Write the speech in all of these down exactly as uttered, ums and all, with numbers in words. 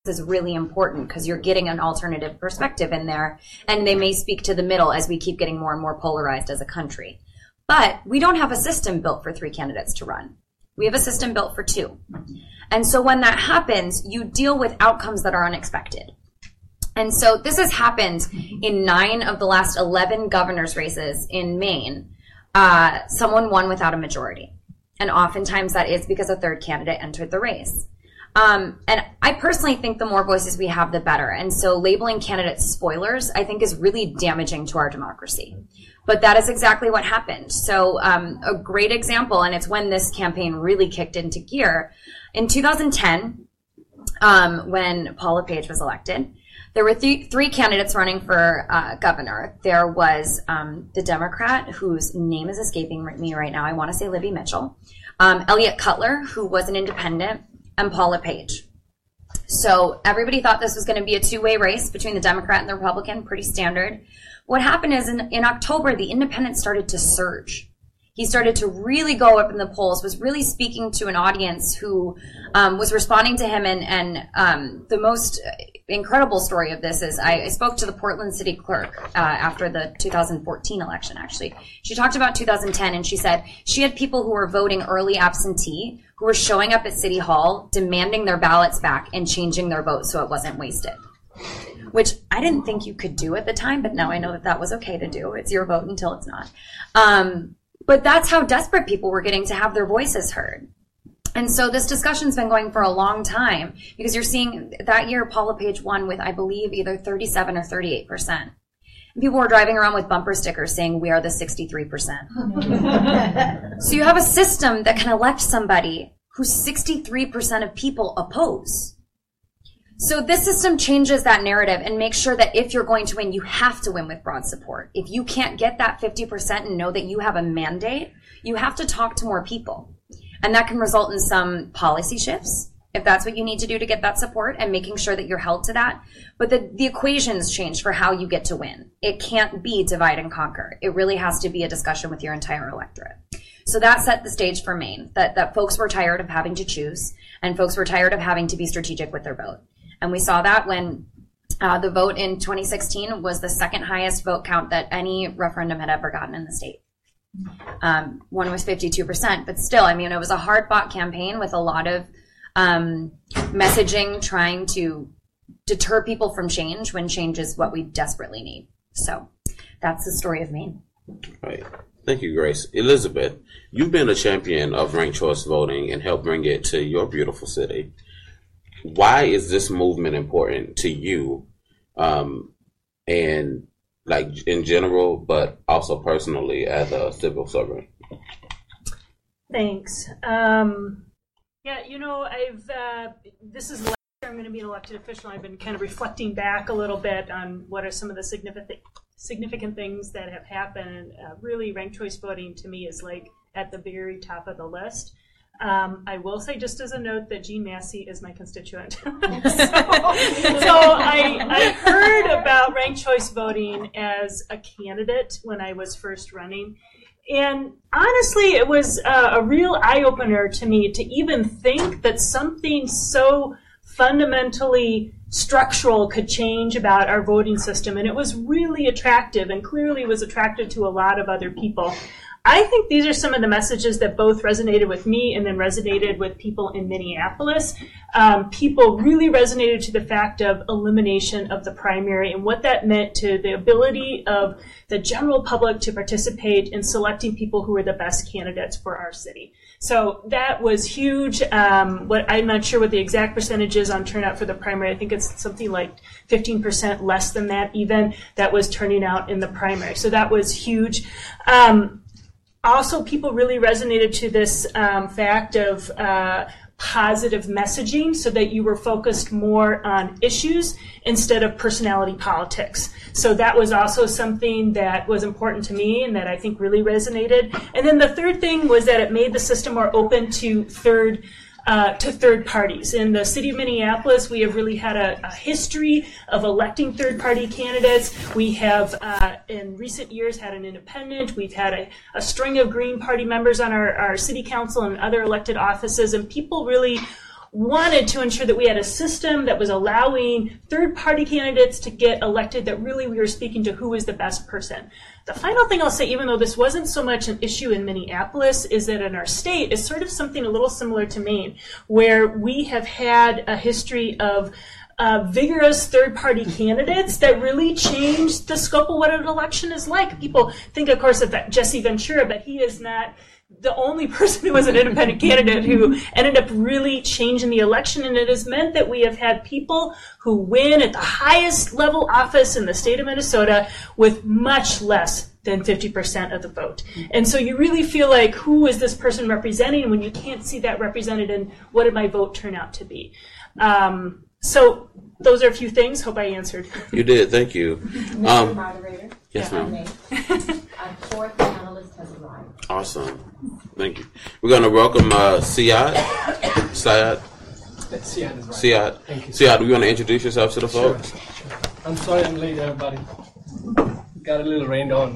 is really important because you're getting an alternative perspective in there, and they may speak to the middle as we keep getting more and more polarized as a country. But we don't have a system built for three candidates to run. We have a system built for two. And so when that happens, you deal with outcomes that are unexpected. And so this has happened in nine of the last eleven governor's races in Maine. Uh, someone won without a majority. And oftentimes that is because a third candidate entered the race. Um, and I personally think the more voices we have, the better. And so labeling candidates spoilers, I think, is really damaging to our democracy. But that is exactly what happened. So um, a great example, and it's when this campaign really kicked into gear. In two thousand ten, um, when Paul LePage was elected, there were th- three candidates running for uh, governor. There was um, the Democrat, whose name is escaping me right now. I want to say Libby Mitchell. Um, Elliot Cutler, who was an independent, and Paul LePage. So everybody thought this was going to be a two-way race between the Democrat and the Republican, pretty standard. What happened is in, in October, the independent started to surge. He started to really go up in the polls, was really speaking to an audience who um, was responding to him. And, and um, the most incredible story of this is I, I spoke to the Portland city clerk uh, after the two thousand fourteen election, actually. She talked about two thousand ten, and she said she had people who were voting early absentee who were showing up at City Hall, demanding their ballots back and changing their vote so it wasn't wasted. Which I didn't think you could do at the time, but now I know that that was okay to do. It's your vote until it's not. Um, But that's how desperate people were getting to have their voices heard. And so this discussion's been going for a long time because you're seeing that year Paul LePage won with, I believe, either thirty-seven or thirty-eight percent. And people were driving around with bumper stickers saying, we are the sixty-three percent. So you have a system that can elect somebody who sixty-three percent of people oppose. So this system changes that narrative and makes sure that if you're going to win, you have to win with broad support. If you can't get that fifty percent and know that you have a mandate, you have to talk to more people. And that can result in some policy shifts, if that's what you need to do to get that support, and making sure that you're held to that. But the, the equations change for how you get to win. It can't be divide and conquer. It really has to be a discussion with your entire electorate. So that set the stage for Maine, that, that folks were tired of having to choose, and folks were tired of having to be strategic with their vote. And we saw that when uh, the vote in twenty sixteen was the second highest vote count that any referendum had ever gotten in the state. Um, one was fifty-two percent, but still, I mean, it was a hard-fought campaign with a lot of um, messaging trying to deter people from change when change is what we desperately need. So that's the story of Maine. Right. Thank you, Grace. Elizabeth, you've been a champion of ranked choice voting and helped bring it to your beautiful city. Why is this movement important to you, um, and like in general, but also personally as a civil servant? Thanks. Um, yeah, you know, I've uh, this is the last year I'm going to be an elected official. I've been kind of reflecting back a little bit on what are some of the significant significant things that have happened. Uh, really, ranked choice voting to me is like at the very top of the list. Um, I will say, just as a note, that Jean Massey is my constituent. so so I, I heard about ranked choice voting as a candidate when I was first running. And honestly, it was uh, a real eye-opener to me to even think that something so fundamentally structural could change about our voting system. And it was really attractive, and clearly was attractive to a lot of other people. I think these are some of the messages that both resonated with me and then resonated with people in Minneapolis. Um, people really resonated to the fact of elimination of the primary and what that meant to the ability of the general public to participate in selecting people who were the best candidates for our city. So that was huge. Um, what I'm not sure what the exact percentage is on turnout for the primary. I think it's something like fifteen percent less than that even that was turning out in the primary. So that was huge. Um, Also, people really resonated to this um, fact of uh, positive messaging so that you were focused more on issues instead of personality politics. So that was also something that was important to me and that I think really resonated. And then the third thing was that it made the system more open to third Uh, to third parties. In the city of Minneapolis, we have really had a, a history of electing third-party candidates. We have, uh, in recent years, had an independent. We've had a, a string of Green Party members on our, our city council and other elected offices, and people really wanted to ensure that we had a system that was allowing third-party candidates to get elected, that really we were speaking to who is the best person. The final thing I'll say, even though this wasn't so much an issue in Minneapolis, is that in our state is sort of something a little similar to Maine, where we have had a history of Uh, vigorous third-party candidates that really changed the scope of what an election is like. People think, of course, of that Jesse Ventura, but he is not the only person who was an independent candidate who ended up really changing the election, and it has meant that we have had people who win at the highest level office in the state of Minnesota with much less than fifty percent of the vote. And so you really feel like, who is this person representing when you can't see that represented, and what did my vote turn out to be? Um, So those are a few things. Hope I answered. You did. Thank you. Mister Um, Moderator. Yes, ma'am. Our fourth panelist has arrived. Awesome. Thank you. We're going to welcome uh, Siad. Siad. Siad is right. Siad. Thank you. Siad, you want to introduce yourself to the Sure, folks? sure. I'm sorry I'm late, everybody. Got a little rained on.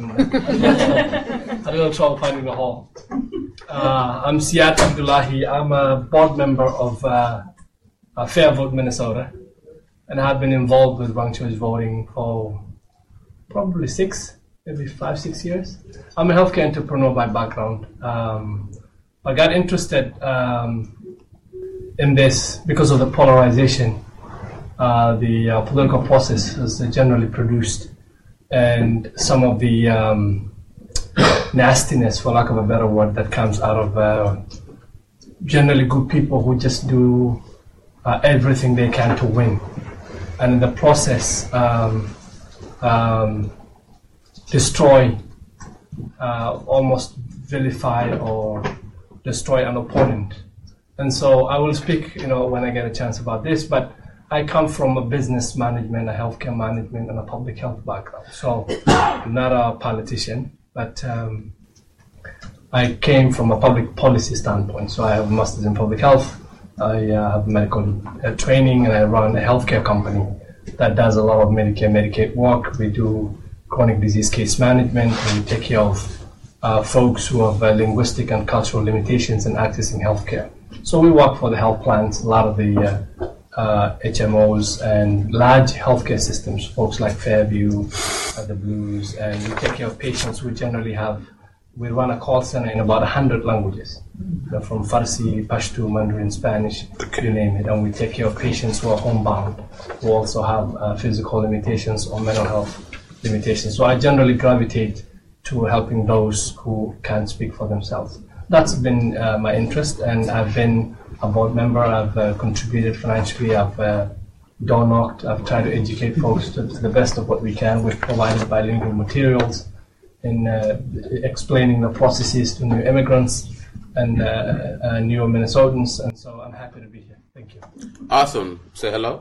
Had a little trouble finding the hall. Uh, I'm Siad Abdullahi. I'm a board member of uh, Uh, Fair Vote Minnesota, and I've been involved with ranked choice voting for probably six, maybe five, six years. I'm a healthcare entrepreneur by background. Um, I got interested um, in this because of the polarization, uh, the uh, political process is generally produced, and some of the um, nastiness, for lack of a better word, that comes out of uh, generally good people who just do Uh, everything they can to win, and in the process um, um, destroy, uh, almost vilify or destroy an opponent. And so I will speak, you know, when I get a chance about this, but I come from a business management, a healthcare management, and a public health background. So I'm not a politician, but um, I came from a public policy standpoint. So I have a master's in public health. I uh, have medical uh, training, and I run a healthcare company that does a lot of Medicare, Medicaid work. We do chronic disease case management, and we take care of uh, folks who have uh, linguistic and cultural limitations in accessing healthcare. So we work for the health plans, a lot of the uh, uh, H M Os and large healthcare systems, folks like Fairview, uh, the Blues, and we take care of patients who generally have. We run a call center in about one hundred languages, you know, from Farsi, Pashto, Mandarin, Spanish, you name it. And we take care of patients who are homebound, who also have uh, physical limitations or mental health limitations. So I generally gravitate to helping those who can't speak for themselves. That's been uh, my interest, and I've been a board member. I've uh, contributed financially. I've uh, door knocked. I've tried to educate folks to, to the best of what we can. We've provided bilingual materials in uh, explaining the processes to new immigrants and uh, uh, newer Minnesotans, and so I'm happy to be here. Thank you. Awesome. Say hello.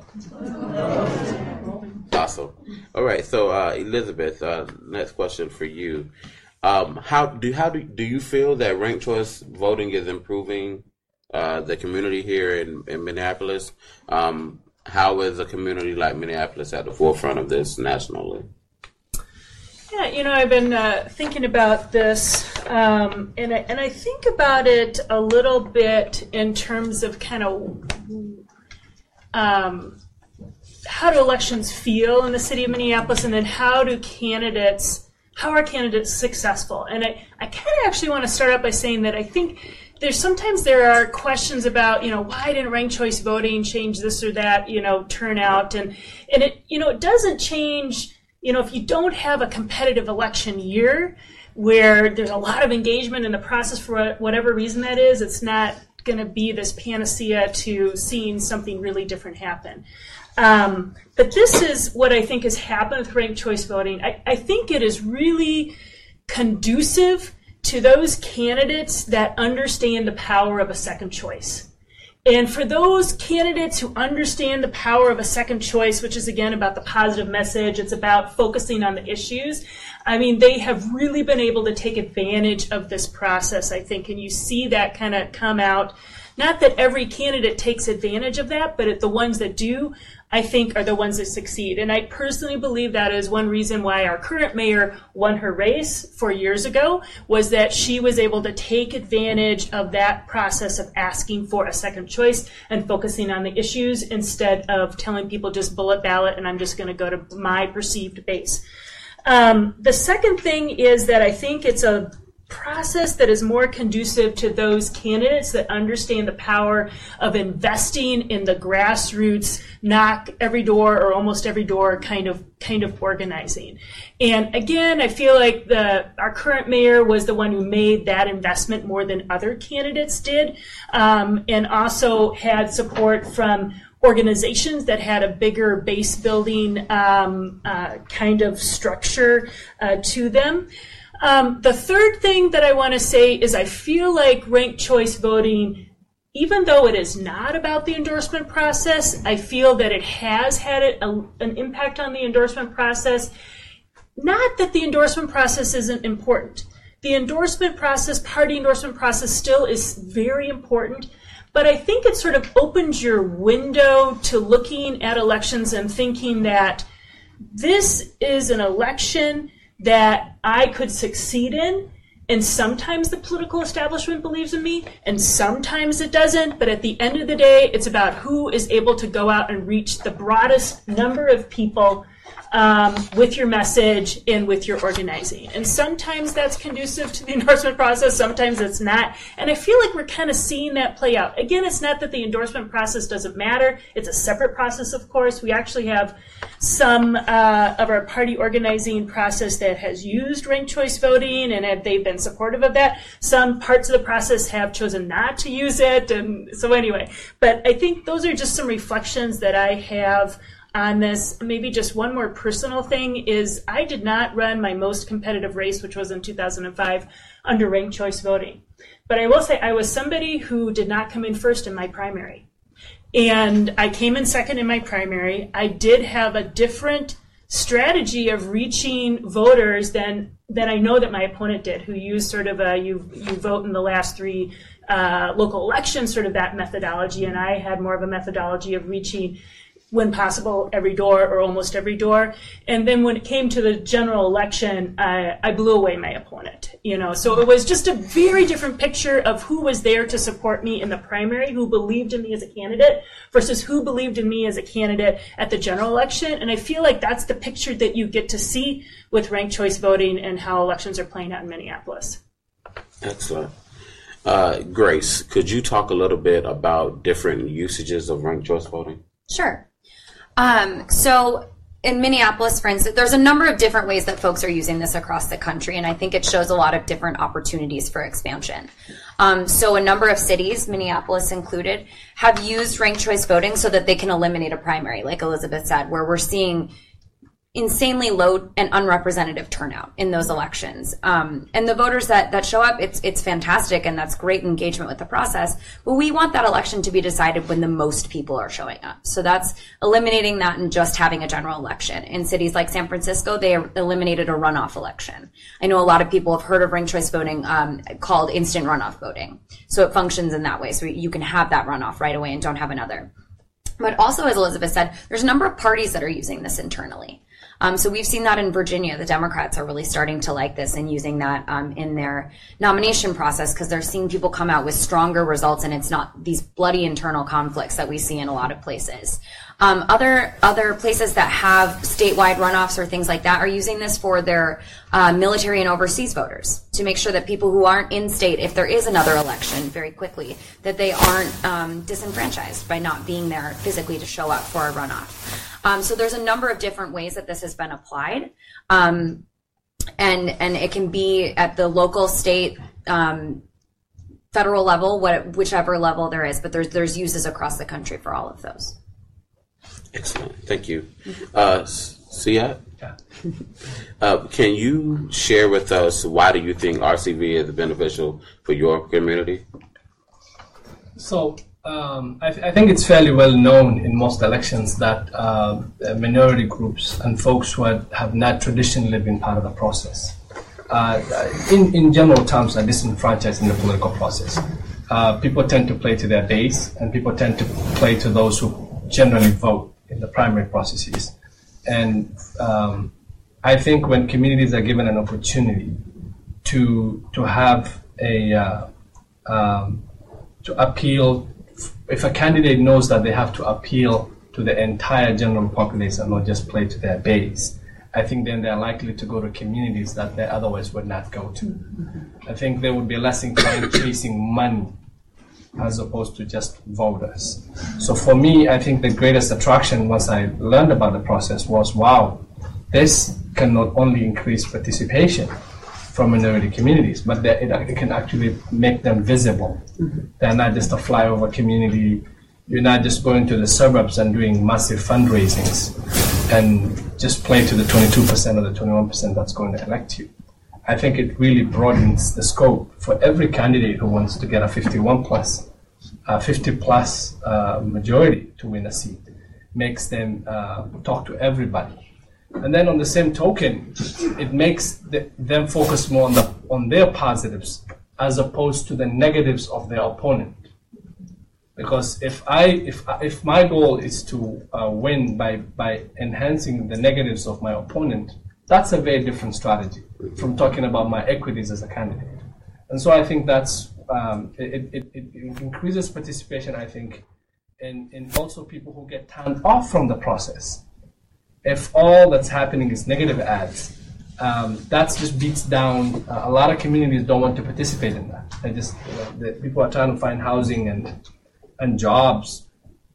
Awesome. All right. So, uh, Elizabeth, uh, next question for you. Um, how do how do do you feel that ranked choice voting is improving uh, the community here in, in Minneapolis? Um, how is a community like Minneapolis at the forefront of this nationally? Yeah, you know, I've been uh, thinking about this, um, and, I, and I think about it a little bit in terms of kind of um, how do elections feel in the city of Minneapolis, and then how do candidates, how are candidates successful? And I, I kind of actually want to start out by saying that I think there's sometimes there are questions about, you know, why didn't ranked choice voting change this or that, you know, turnout, and, and it, you know, it doesn't change. You know, if you don't have a competitive election year where there's a lot of engagement in the process for whatever reason that is, it's not going to be this panacea to seeing something really different happen. Um, but this is what I think has happened with ranked choice voting. I, I think it is really conducive to those candidates that understand the power of a second choice. And for those candidates who understand the power of a second choice, which is, again, about the positive message, it's about focusing on the issues, I mean, they have really been able to take advantage of this process, I think. And you see that kind of come out Not that every candidate takes advantage of that, but the ones that do, I think, are the ones that succeed. And I personally believe that is one reason why our current mayor won her race four years ago, was that she was able to take advantage of that process of asking for a second choice and focusing on the issues instead of telling people just bullet ballot and I'm just going to go to my perceived base. Um, the second thing is that I think it's a process that is more conducive to those candidates that understand the power of investing in the grassroots, knock every door or almost every door kind of kind of organizing. And again, I feel like the our current mayor was the one who made that investment more than other candidates did, um, and also had support from organizations that had a bigger base building um, uh, kind of structure uh, to them. Um, the third thing that I want to say is I feel like ranked choice voting, even though it is not about the endorsement process, I feel that it has had a, a, an impact on the endorsement process. Not that the endorsement process isn't important. The endorsement process, party endorsement process, still is very important. But I think it sort of opens your window to looking at elections and thinking that this is an election that I could succeed in, and sometimes the political establishment believes in me, and sometimes it doesn't, but at the end of the day, it's about who is able to go out and reach the broadest number of people um, with your message and with your organizing. And sometimes that's conducive to the endorsement process, sometimes it's not. And I feel like we're kind of seeing that play out. Again, it's not that the endorsement process doesn't matter. It's a separate process, of course. We actually have some uh, of our party organizing process that has used ranked choice voting, and have, they've been supportive of that. Some parts of the process have chosen not to use it. And so anyway, but I think those are just some reflections that I have on this. Maybe just one more personal thing is I did not run my most competitive race, which was in two thousand five, under ranked choice voting. But I will say I was somebody who did not come in first in my primary. And I came in second in my primary. I did have a different strategy of reaching voters than than I know that my opponent did, who used sort of a you you vote in the last three uh, local elections, sort of that methodology. And I had more of a methodology of reaching, when possible, every door or almost every door. And then when it came to the general election, I, I blew away my opponent. You know, so it was just a very different picture of who was there to support me in the primary, who believed in me as a candidate, versus who believed in me as a candidate at the general election. And I feel like that's the picture that you get to see with ranked choice voting and how elections are playing out in Minneapolis. Excellent. Uh, Grace, could you talk a little bit about different usages of ranked choice voting? Sure. Um, so in Minneapolis, for instance, there's a number of different ways that folks are using this across the country, and I think it shows a lot of different opportunities for expansion. Um, so a number of cities, Minneapolis included, have used ranked choice voting so that they can eliminate a primary, like Elizabeth said, where we're seeing insanely low and unrepresentative turnout in those elections. Um, and the voters that, that show up, it's it's fantastic, and that's great engagement with the process. But we want that election to be decided when the most people are showing up. So that's eliminating that and just having a general election. In cities like San Francisco, they eliminated a runoff election. I know a lot of people have heard of ranked choice voting um, called instant runoff voting. So it functions in that way. So you can have that runoff right away and don't have another. But also, as Elizabeth said, there's a number of parties that are using this internally. Um, so we've seen that in Virginia. The Democrats are really starting to like this and using that um, in their nomination process, because they're seeing people come out with stronger results, and it's not these bloody internal conflicts that we see in a lot of places. Um, other other places that have statewide runoffs or things like that are using this for their uh, military and overseas voters, to make sure that people who aren't in state, if there is another election very quickly, that they aren't um, disenfranchised by not being there physically to show up for a runoff. Um, so there's a number of different ways that this has been applied, um, and and it can be at the local, state, um, federal level, what, whichever level there is. But there's there's uses across the country for all of those. Excellent, thank you. Uh, Siad? Yeah. Uh, can you share with us why do you think R C V is beneficial for your community? So. Um, I, I think it's fairly well known in most elections that uh, minority groups and folks who had, have not traditionally been part of the process, uh, in, in general terms, are disenfranchised in the political process. uh, people tend to play to their base, and people tend to play to those who generally vote in the primary processes. And um, I think when communities are given an opportunity to to have a uh, um, to appeal, if a candidate knows that they have to appeal to the entire general population, not just play to their base, I think then they're likely to go to communities that they otherwise would not go to. Mm-hmm. I think they would be less inclined chasing money as opposed to just voters. So for me, I think the greatest attraction once I learned about the process was, wow, this can not only increase participation from minority communities, but that it, it can actually make them visible. Mm-hmm. They're not just a flyover community. You're not just going to the suburbs and doing massive fundraisings and just play to the twenty-two percent or the twenty-one percent that's going to elect you. I think it really broadens the scope for every candidate who wants to get a fifty-one plus, uh, fifty plus uh, majority to win a seat. Makes them uh, talk to everybody. And then on the same token, it makes the, them focus more on the on their positives as opposed to the negatives of their opponent. Because if I if if my goal is to uh, win by by enhancing the negatives of my opponent, that's a very different strategy from talking about my equities as a candidate. And so I think that's um, it, it, it increases participation. I think in in also people who get turned off from the process. If all that's happening is negative ads, um, that just beats down. Uh, a lot of communities don't want to participate in that. They just you know, the, people are trying to find housing and and jobs,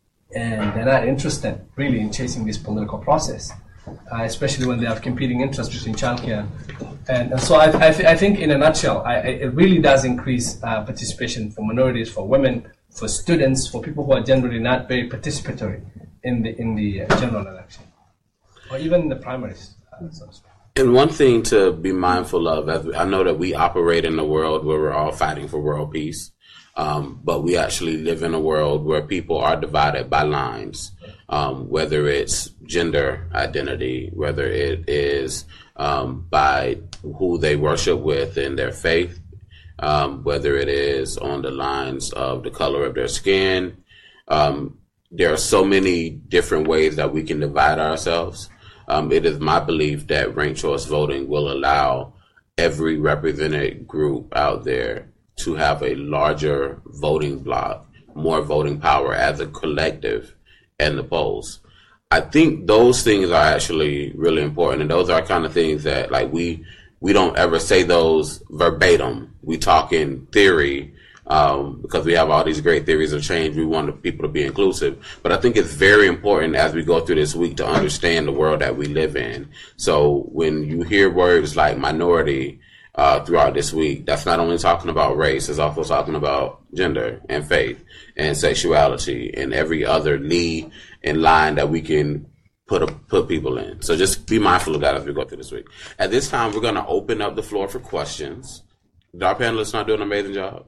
and they're not interested really in chasing this political process, uh, especially when they have competing interests between childcare. And, and so I, I, th- I think in a nutshell, I, I, it really does increase uh, participation for minorities, for women, for students, for people who are generally not very participatory in the in the uh, general election, or even in the primaries. Uh, so to speak. And one thing to be mindful of, as I know that we operate in a world where we're all fighting for world peace. Um, but we actually live in a world where people are divided by lines, um, whether it's gender identity, whether it is um, by who they worship with in their faith, um, whether it is on the lines of the color of their skin. Um, there are so many different ways that we can divide ourselves. Um, it is my belief that ranked choice voting will allow every represented group out there to have a larger voting bloc, more voting power as a collective in the polls. I think those things are actually really important, and those are kind of things that like we we don't ever say those verbatim. We talk in theory um, because we have all these great theories of change. We want people to be inclusive, but I think it's very important as we go through this week to understand the world that we live in. So when you hear words like minority Uh, throughout this week, that's not only talking about race, it's also talking about gender and faith and sexuality and every other need in line that we can put a, put people in. So just be mindful of that as we go through this week. At this time, we're going to open up the floor for questions. Did our panelists not do an amazing job?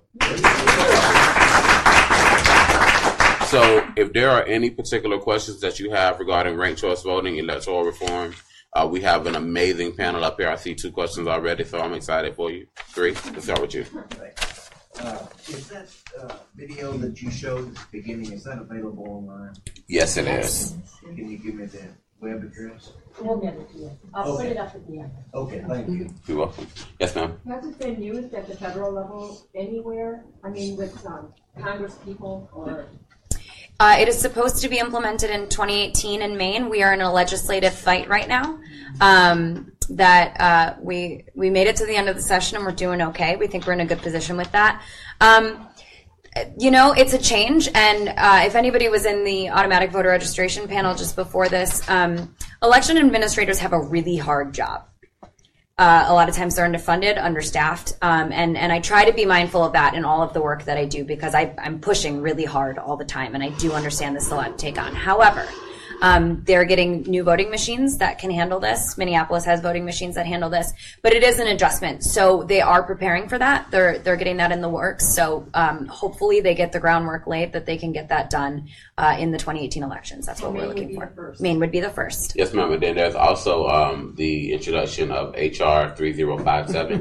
So if there are any particular questions that you have regarding ranked choice voting, electoral reform, Uh, we have an amazing panel up here. I see two questions already, so I'm excited for you. Three, let's start with you. Uh, is that uh, video that you showed at the beginning, is that available online? Yes, it is. Can you give me the web address? We'll get it to you. I'll put Okay. it up at the end. Okay, thank you. You're welcome. Yes, ma'am. Has it been used at the federal level anywhere? I mean, with um, Congress people or? Uh, it is supposed to be implemented in twenty eighteen in Maine. We are in a legislative fight right now. Um, that uh, we we made it to the end of the session and we're doing okay. We think we're in a good position with that. Um, you know, it's a change, and uh, if anybody was in the automatic voter registration panel just before this, um, election administrators have a really hard job. Uh, a lot of times they're underfunded, understaffed, um, and, and I try to be mindful of that in all of the work that I do because I, I'm pushing really hard all the time, and I do understand this is a lot to take on. However, um, they're getting new voting machines that can handle this. Minneapolis has voting machines that handle this, but it is an adjustment. So they are preparing for that. They're they're getting that in the works. So um, hopefully they get the groundwork laid that they can get that done uh, in the twenty eighteen elections. That's what Maine we're looking would be for. the first. Maine would be the first. Yes, ma'am. And then there's also um, the introduction of H R three thousand fifty-seven,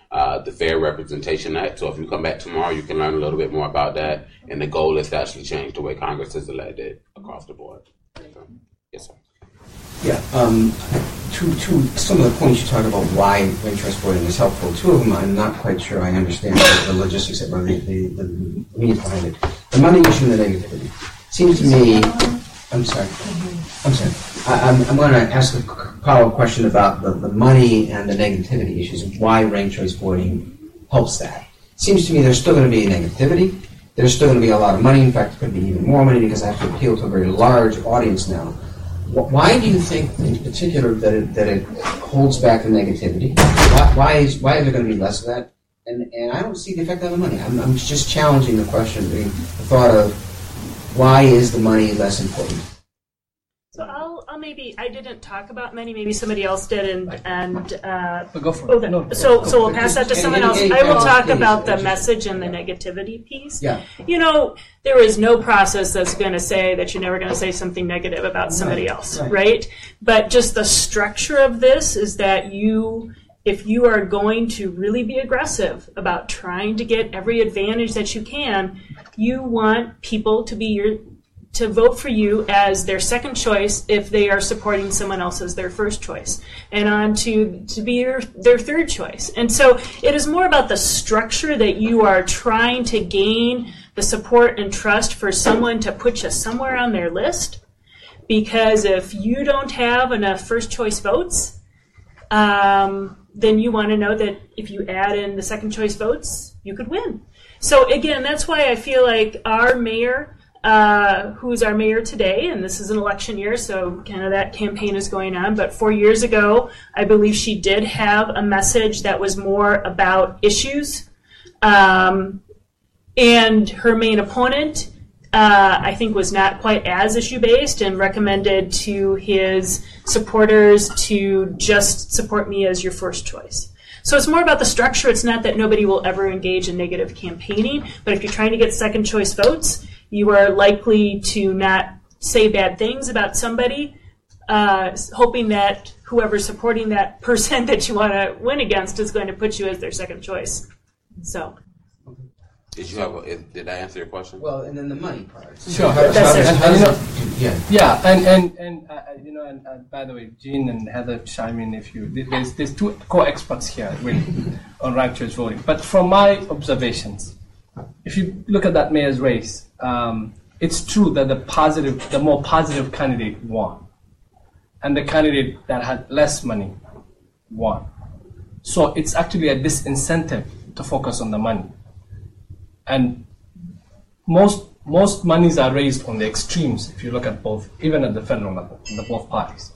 uh, the Fair Representation Act. So if you come back tomorrow, you can learn a little bit more about that. And the goal is to actually change the way Congress is elected across the board. So, yes, sir. Yeah, um, to, to some of the points you talked about why ranked choice voting is helpful. Two of them I'm not quite sure I understand the, the logistics of the, the, the means behind it. The money issue and the negativity. Seems to me, I'm sorry, I'm sorry. I, I'm, I'm going to ask a follow-up question about the, the money and the negativity issues and why ranked choice voting helps that. Seems to me there's still going to be negativity. There's still going to be a lot of money. In fact, it could be even more money because I have to appeal to a very large audience now. Why do you think, in particular, that it, that it holds back the negativity? Why, why is why is there going to be less of that? And and I don't see the effect on the money. I'm I'm just challenging the question, the, the thought of why is the money less important? So I'll, I'll maybe, I didn't talk about money, maybe somebody else did, and, and uh, But go for oh, it. No, so, go. so we'll pass that to someone else. I will talk about the message and the negativity piece. Yeah. You know, there is no process that's going to say that you're never going to say something negative about somebody Right, else, right. right? But just the structure of this is that you, if you are going to really be aggressive about trying to get every advantage that you can, you want people to be your to vote for you as their second choice if they are supporting someone else as their first choice, and on to, to be your, their third choice. And so it is more about the structure that you are trying to gain the support and trust for someone to put you somewhere on their list, because if you don't have enough first choice votes, um, then you want to know that if you add in the second choice votes, you could win. So again, that's why I feel like our mayor, Uh, who's our mayor today, and this is an election year, so kind of that campaign is going on. But four years ago, I believe she did have a message that was more about issues. Um, and her main opponent, uh, I think, was not quite as issue-based and recommended to his supporters to just support me as your first choice. So it's more about the structure. It's not that nobody will ever engage in negative campaigning, but if you're trying to get second choice votes, you are likely to not say bad things about somebody, uh, hoping that whoever's supporting that person that you want to win against is going to put you as their second choice. So, Did you have? A, did I answer your question? Well, and then the money part. Sure. How- That's how- it. how does And, it- yeah. Yeah, and and and uh, you know, and uh, by the way, Jean and Heather chime in if you. There's there's two co-experts here really on ranked choice voting. But from my observations, if you look at that mayor's race, um, it's true that the positive, the more positive candidate won, and the candidate that had less money won. So it's actually a disincentive to focus on the money, and most. Most monies are raised on the extremes, if you look at both, even at the federal level, the both parties.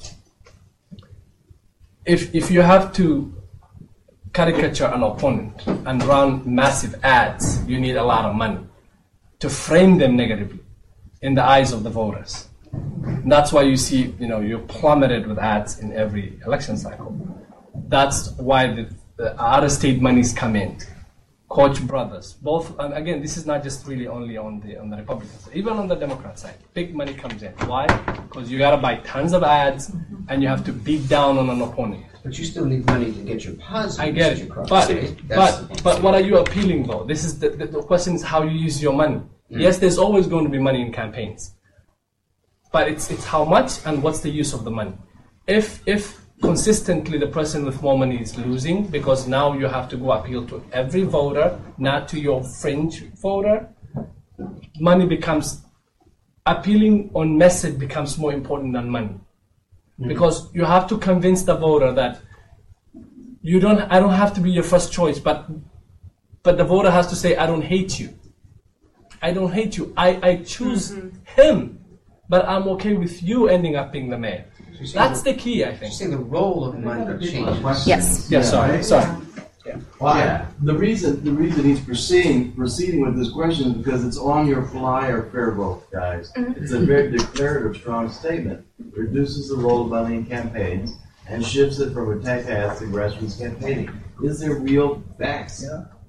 If, if you have to caricature an opponent and run massive ads, you need a lot of money to frame them negatively in the eyes of the voters. And that's why you see, you know, you're plummeted with ads in every election cycle. That's why the, the out-of-state monies come in. Koch brothers, both, and again, this is not just really only on the on the Republican side, even on the Democrat side, big money comes in. Why? Because you gotta buy tons of ads, and you have to beat down on an opponent. But you still need money to get your positive I get message it, across. but right? That's the but point. but what are you appealing though? This is the the, the question is how you use your money. Yes, there's always going to be money in campaigns, but it's it's how much and what's the use of the money. If if consistently the person with more money is losing because now you have to go appeal to every voter, not to your fringe voter, money becomes, appealing on message becomes more important than money. Mm-hmm. Because you have to convince the voter that you don't, I don't have to be your first choice, but but the voter has to say, I don't hate you. I don't hate you. I, I choose mm-hmm. him, but I'm okay with you ending up being the mayor. So that's the key, I think. You're saying the role of money changes. Yes. Yeah, sorry, sorry. Yeah. Well, yeah. The reason the reason he's proceeding proceeding with this question is because it's on your flyer, fair vote, guys. Mm-hmm. It's a very declarative, strong statement. It reduces the role of money in campaigns and shifts it from attack ads to grassroots campaigning. Is there real facts? Yeah.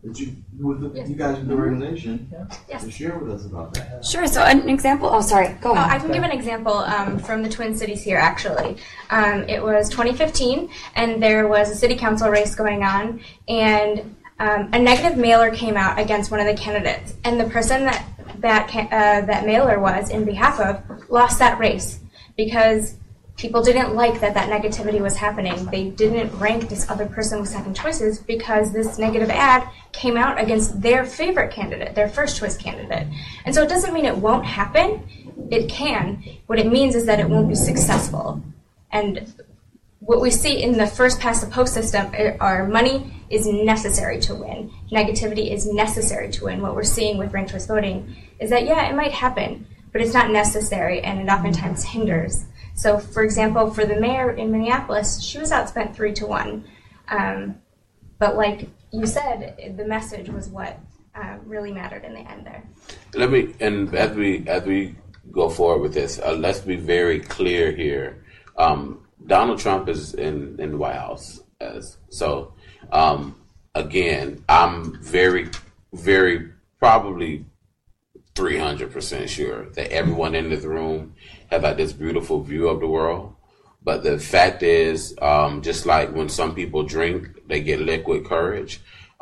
that you, with the, you guys with the organization, Yes. to share with us about that. Sure. So an example. Oh, sorry. Go Oh, ahead. I can give an example um, from the Twin Cities here, actually. Um, it was twenty fifteen, and there was a city council race going on, and um, a negative mailer came out against one of the candidates, and the person that that ca- uh, that mailer was in behalf of lost that race because people didn't like that that negativity was happening. They didn't rank this other person with second choices because this negative ad came out against their favorite candidate, their first choice candidate. And so it doesn't mean it won't happen. It can. What it means is that it won't be successful. And what we see in the first past the post system are money is necessary to win. Negativity is necessary to win. What we're seeing with ranked choice voting is that, yeah, it might happen, but it's not necessary, and it oftentimes hinders. So, for example, for the mayor in Minneapolis, she was outspent three to one. Um, but like you said, the message was what uh, really mattered in the end there. Let me, and as we as we go forward with this, uh, let's be very clear here. Um, Donald Trump is in, in the White House, as so. Um, again, I'm very, very probably three hundred percent sure that everyone in this room has like this beautiful view of the world. But the fact is, um, just like when some people drink, they get liquid courage.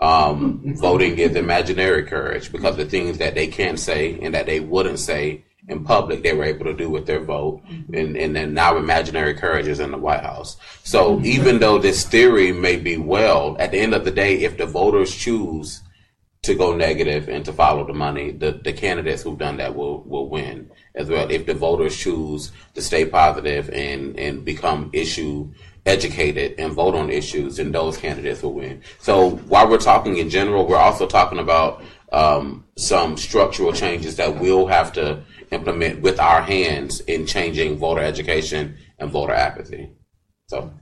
Um, voting is imaginary courage because the things that they can't say and that they wouldn't say in public, they were able to do with their vote. And, and then now imaginary courage is in the White House. So even though this theory may be well, at the end of the day, if the voters choose to go negative and to follow the money, the, the candidates who've done that will, will win as well. If the voters choose to stay positive and, and become issue educated and vote on issues, then those candidates will win. So while we're talking in general, we're also talking about um, some structural changes that we'll have to implement with our hands in changing voter education and voter apathy. So,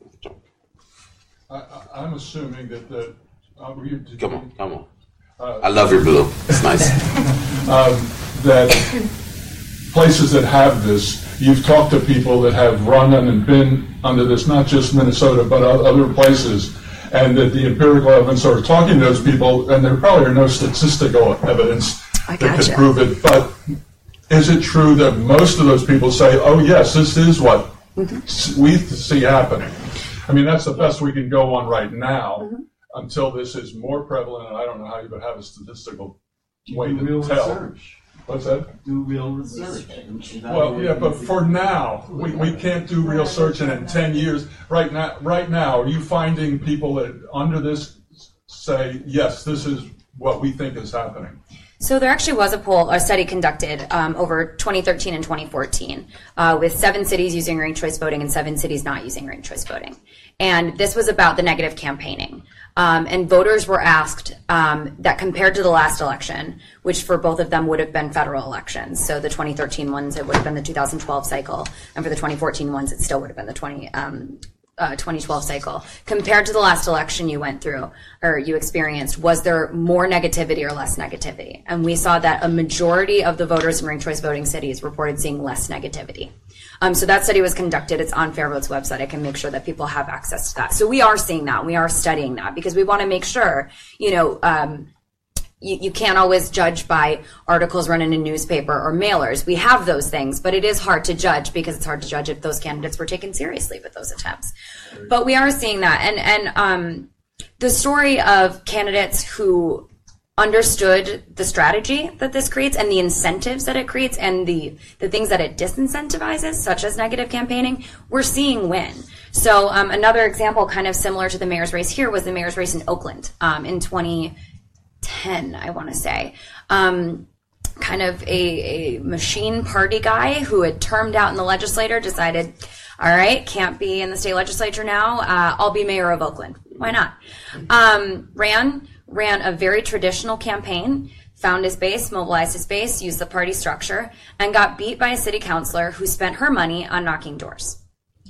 I, I'm assuming that the uh, were you, come on, come on. Uh, I love your blue. It's nice. um, that places that have this, you've talked to people that have run and been under this, not just Minnesota, but other places, and that the empirical evidence are talking to those people, and there probably are no statistical evidence I that gotcha. could prove it, but is it true that most of those people say, oh yes, this is what mm-hmm. we see happening? I mean, that's the best we can go on right now. Mm-hmm. Until this is more prevalent, and I don't know how you would have a statistical way Do to real tell. research. What's that? Do real research. Well, yeah, but for now, we, we can't do real search, and in ten years, right now, right now, are you finding people that under this say, yes, this is what we think is happening? So there actually was a poll, a study conducted um, over twenty thirteen and twenty fourteen uh, with seven cities using ranked choice voting and seven cities not using ranked choice voting. And this was about the negative campaigning. Um, and voters were asked um, that compared to the last election, which for both of them would have been federal elections. So the twenty thirteen ones, it would have been the two thousand twelve cycle. And for the twenty fourteen ones, it still would have been the twenty, um, uh, twenty twelve cycle. Compared to the last election you went through or you experienced, was there more negativity or less negativity? And we saw that a majority of the voters in ranked choice voting cities reported seeing less negativity. Um, so that study was conducted. It's on FairVote's website. I can make sure that people have access to that. So we are seeing that. We are studying that because we want to make sure, you know, um, you, you can't always judge by articles run in a newspaper or mailers. We have those things, but it is hard to judge because it's hard to judge if those candidates were taken seriously with those attempts. But we are seeing that. And, and um, the story of candidates who understood the strategy that this creates and the incentives that it creates and the, the things that it disincentivizes, such as negative campaigning, we're seeing win. So um, another example kind of similar to the mayor's race here was the mayor's race in Oakland um, in twenty ten, I want to say. Um, kind of a, a machine party guy who had termed out in the legislature decided, all right, can't be in the state legislature now, uh, I'll be mayor of Oakland. Why not? Um, ran ran a very traditional campaign, found his base, mobilized his base, used the party structure, and got beat by a city councilor who spent her money on knocking doors.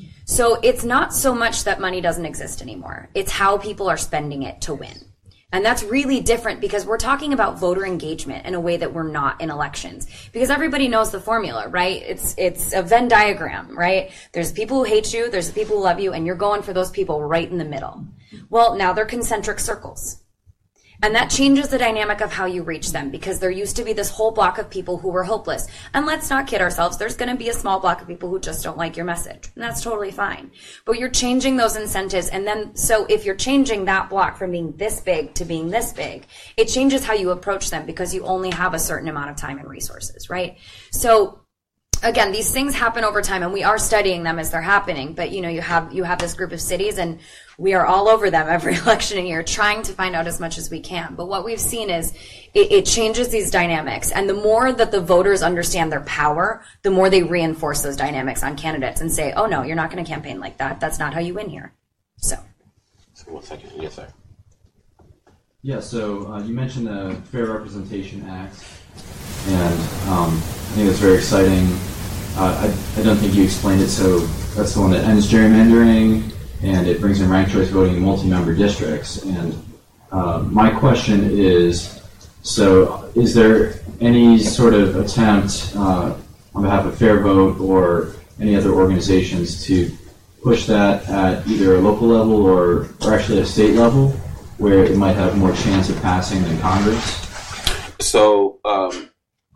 So it's not so much that money doesn't exist anymore. It's how people are spending it to win. And that's really different because we're talking about voter engagement in a way that we're not in elections. Because everybody knows the formula, right? It's it's a Venn diagram, right? There's people who hate you, there's the people who love you, and you're going for those people right in the middle. Well, now they're concentric circles. And that changes the dynamic of how you reach them, because there used to be this whole block of people who were hopeless. And let's not kid ourselves, there's going to be a small block of people who just don't like your message. And that's totally fine. But you're changing those incentives. And then, so if you're changing that block from being this big to being this big, it changes how you approach them, because you only have a certain amount of time and resources, right? So again, these things happen over time, and we are studying them as they're happening. But you know, you have you have this group of cities, and we are all over them every election year, trying to find out as much as we can. But what we've seen is it, it changes these dynamics, and the more that the voters understand their power, the more they reinforce those dynamics on candidates and say, "Oh no, you're not going to campaign like that. That's not how you win here." So, so one second, yes, sir. Yeah. So uh, you mentioned the Fair Representation Act. And um, I think that's very exciting. Uh, I, I don't think you explained it, so that's the one that ends gerrymandering, and it brings in ranked choice voting in multi-member districts. And uh, my question is, so is there any sort of attempt uh, on behalf of Fair Vote or any other organizations to push that at either a local level or, or actually a state level, where it might have more chance of passing than Congress? So, um,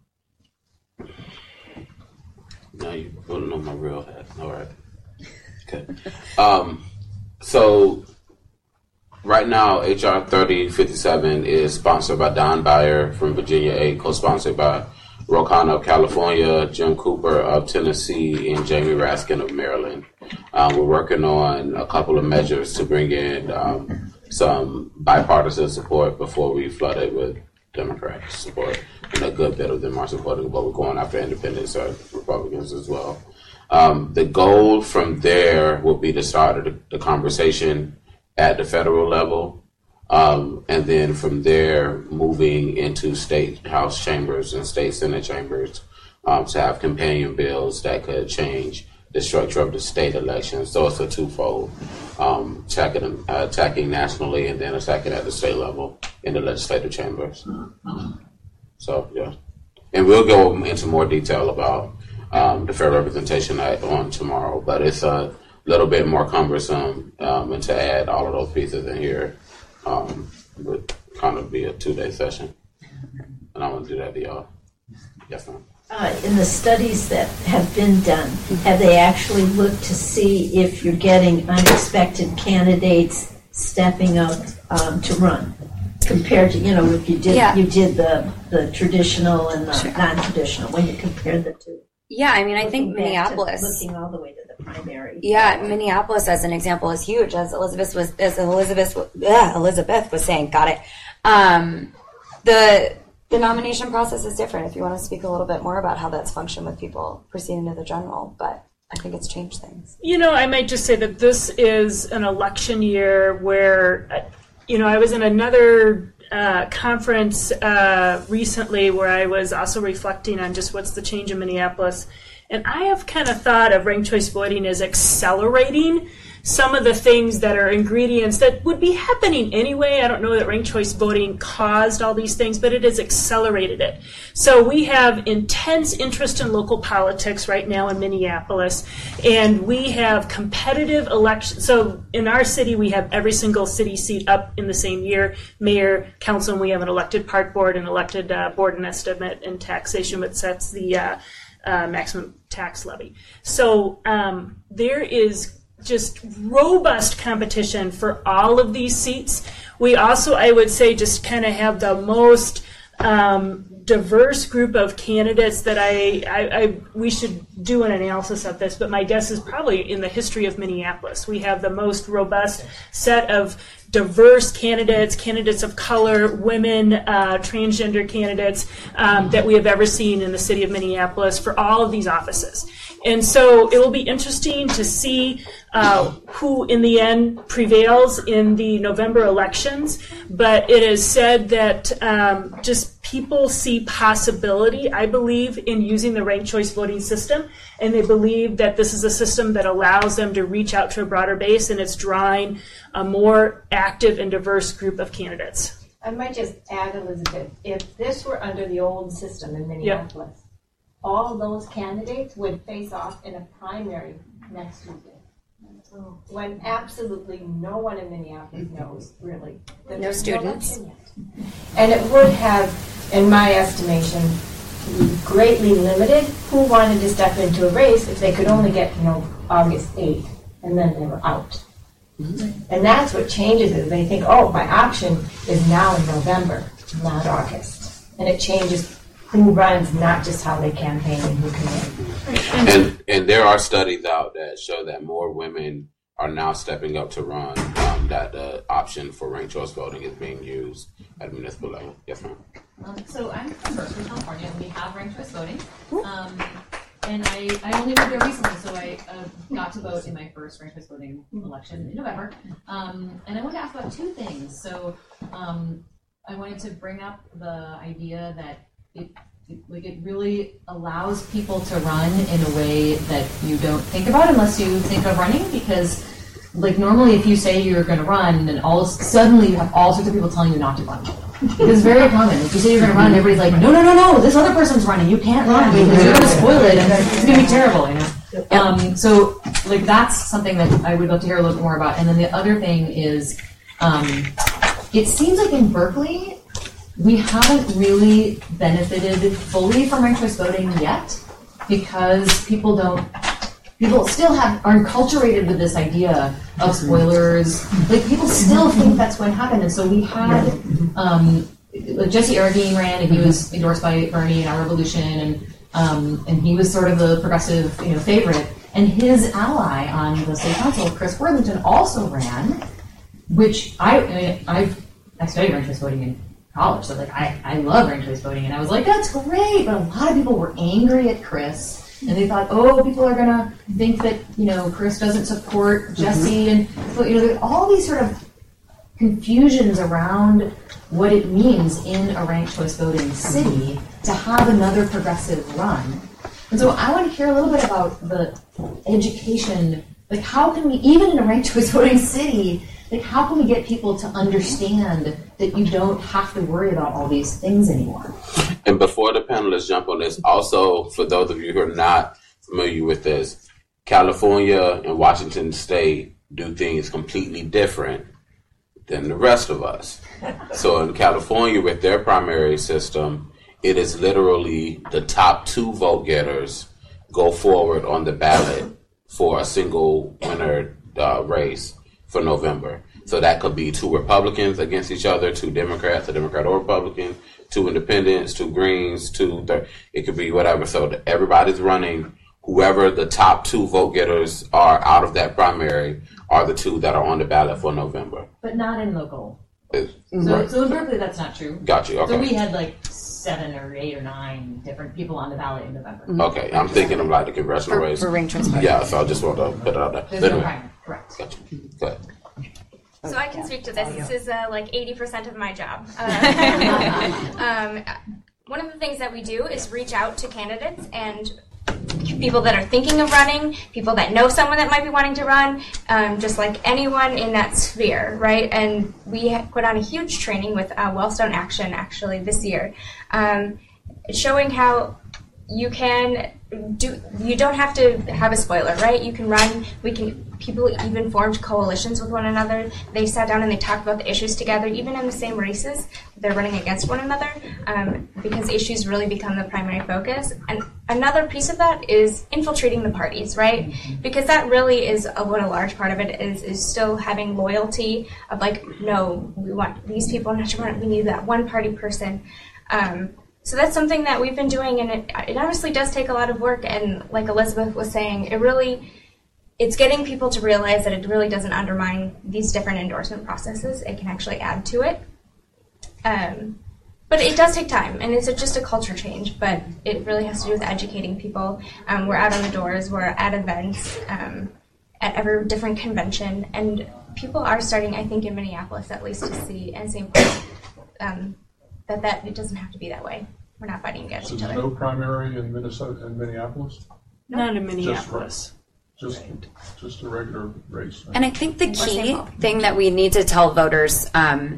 now you're putting on my real hat. All right. Okay. Um, so, right now, H R thirty fifty-seven is sponsored by Don Beyer from Virginia eight, co-sponsored by Ro Khanna of California, Jim Cooper of Tennessee, and Jamie Raskin of Maryland. Um, we're working on a couple of measures to bring in um, some bipartisan support before we flood it with Democratic support, and a good bit of them are supporting, but we're going after independents or Republicans as well. Um, the goal from there will be to start the, the conversation at the federal level, um, and then from there moving into state House chambers and state Senate chambers um, to have companion bills that could change the structure of the state elections. So it's a twofold, um, attacking, uh, attacking nationally and then attacking at the state level in the legislative chambers. So, yeah. And we'll go into more detail about um, the Fair Representation Act on tomorrow, but it's a little bit more cumbersome, um, and to add all of those pieces in here um, would kind of be a two-day session. And I want to do that to y'all. Yes, ma'am. Uh, in the studies that have been done, have they actually looked to see if you're getting unexpected candidates stepping up um, to run, compared to, you know, if you did Yeah. you did the, the traditional and the Sure. non-traditional, when you compare the two? yeah, I mean, I think Looking back to- Minneapolis. looking all the way to the primary. Yeah, Minneapolis as an example is huge. As Elizabeth was, as Elizabeth, yeah, Elizabeth was saying, got it. Um, the the nomination process is different. If you want to speak a little bit more about how that's functioned with people proceeding to the general, but I think it's changed things. You know, I might just say that this is an election year where, uh, you know, I was in another uh, conference uh, recently where I was also reflecting on just what's the change in Minneapolis. And I have kind of thought of ranked choice voting as accelerating some of the things that are ingredients that would be happening anyway. I don't know that ranked choice voting caused all these things, but it has accelerated it. So we have intense interest in local politics right now in Minneapolis, and we have competitive elections. So in our city, we have every single city seat up in the same year, mayor, council, and we have an elected park board, an elected uh, board and estimate and taxation, which sets the uh, uh, maximum tax levy. So um, there is just robust competition for all of these seats. We also, I would say, just kind of have the most um, diverse group of candidates that I, I, I, we should do an analysis of this, but my guess is probably in the history of Minneapolis. We have the most robust set of diverse candidates, candidates of color, women, uh, transgender candidates um, that we have ever seen in the city of Minneapolis for all of these offices. And so it will be interesting to see uh, who in the end prevails in the November elections, but it is said that um, just people see possibility, I believe, in using the ranked choice voting system, and they believe that this is a system that allows them to reach out to a broader base, and it's drawing a more active and diverse group of candidates. I might just add, Elizabeth, if this were under the old system in Minneapolis, all those candidates would face off in a primary next Tuesday. When absolutely no one in Minneapolis knows, really. that No there's students. election yet. And it would have, in my estimation, greatly limited who wanted to step into a race if they could only get, you know, August eighth, and then they were out. And that's what changes it. They think, oh, my option is now in November, not August. And it changes who runs, not just how they campaign and who can win. And and there are studies out that show that more women are now stepping up to run. Um, that the option for ranked choice voting is being used at the municipal level. Yes, ma'am. Um, so I'm from Berkeley, California, and we have ranked choice voting. Um, and I, I only moved there recently, so I uh, got to vote in my first ranked choice voting election in November. Um, and I wanted to ask about two things. So um, I wanted to bring up the idea that it, it, like it really allows people to run in a way that you don't think about unless you think of running, because like normally if you say you're going to run, then all suddenly you have all sorts of people telling you not to run. It's very common. If you say you're going to run, everybody's like, no, no, no, no, this other person's running. You can't run because you're going to spoil it and it's going to be terrible. You know? Um, so like that's something that I would love to hear a little bit more about. And then the other thing is, um, it seems like in Berkeley, we haven't really benefited fully from ranked choice voting yet, because people don't, people still have are enculturated with this idea of spoilers. Like people still think that's what happened, and so we had um, Jesse Arreguín ran, and he was endorsed by Bernie in our revolution, and um, and he was sort of the progressive, you know, favorite. And his ally on the state council, Chris Worthington, also ran, which I I, mean, I've I studied ranked choice voting in college, so like I, I love ranked choice voting, and I was like, that's great, but a lot of people were angry at Chris, and they thought, oh, people are gonna think that, you know, Chris doesn't support Jesse, and so, you know, there's all these sort of confusions around what it means in a ranked choice voting city to have another progressive run. And so I want to hear a little bit about the education, like how can we, even in a ranked choice voting city, like how can we get people to understand that you don't have to worry about all these things anymore? And before the panelists jump on this, also for those of you who are not familiar with this, California and Washington State do things completely different than the rest of us. So in California, with their primary system, it is literally the top two vote getters go forward on the ballot for a single winner uh, race for November. So that could be two Republicans against each other, two Democrats, a Democrat or Republican, two independents, two Greens, two, thir- it could be whatever. So that everybody's running. Whoever the top two vote getters are out of that primary are the two that are on the ballot for November. But not in local. It, So, right. so in Berkeley, that's not true. Got you, okay. So we had like seven or eight or nine different people on the ballot in November. Okay, I'm thinking of like the congressional For- race. for ranked choice voting. Yeah, so I just want to put it out there. There's But no anyway. primary, correct. Got you. Go ahead. So I can speak to this. This is uh, like eighty percent of my job. Uh, um, one of the things that we do is reach out to candidates and people that are thinking of running, people that know someone that might be wanting to run, um, just like anyone in that sphere, right? And we ha- put on a huge training with uh, Wellstone Action actually this year, um, showing how you can do, you don't have to have a spoiler, right? You can run, we can, people even formed coalitions with one another. They sat down and they talked about the issues together, even in the same races. They're running against one another um, because issues really become the primary focus. And another piece of that is infiltrating the parties, right? Because that really is a, what a large part of it is, is still having loyalty of like, no, we want these people not to run, we need that one party person. Um, So that's something that we've been doing, and it, it honestly does take a lot of work. And like Elizabeth was saying, it really, it's getting people to realize that it really doesn't undermine these different endorsement processes. It can actually add to it. Um, but it does take time, and it's a, just a culture change, but it really has to do with educating people. Um, we're out on the doors, we're at events, um, at every different convention, and people are starting, I think in Minneapolis at least, to see, and Saint Paul, um, that, that it doesn't have to be that way. We're not fighting against So each there's other. no primary in Minnesota and Minneapolis? Not in Just, Minneapolis. just, just a regular race. And I think the key thing that we need to tell voters, um,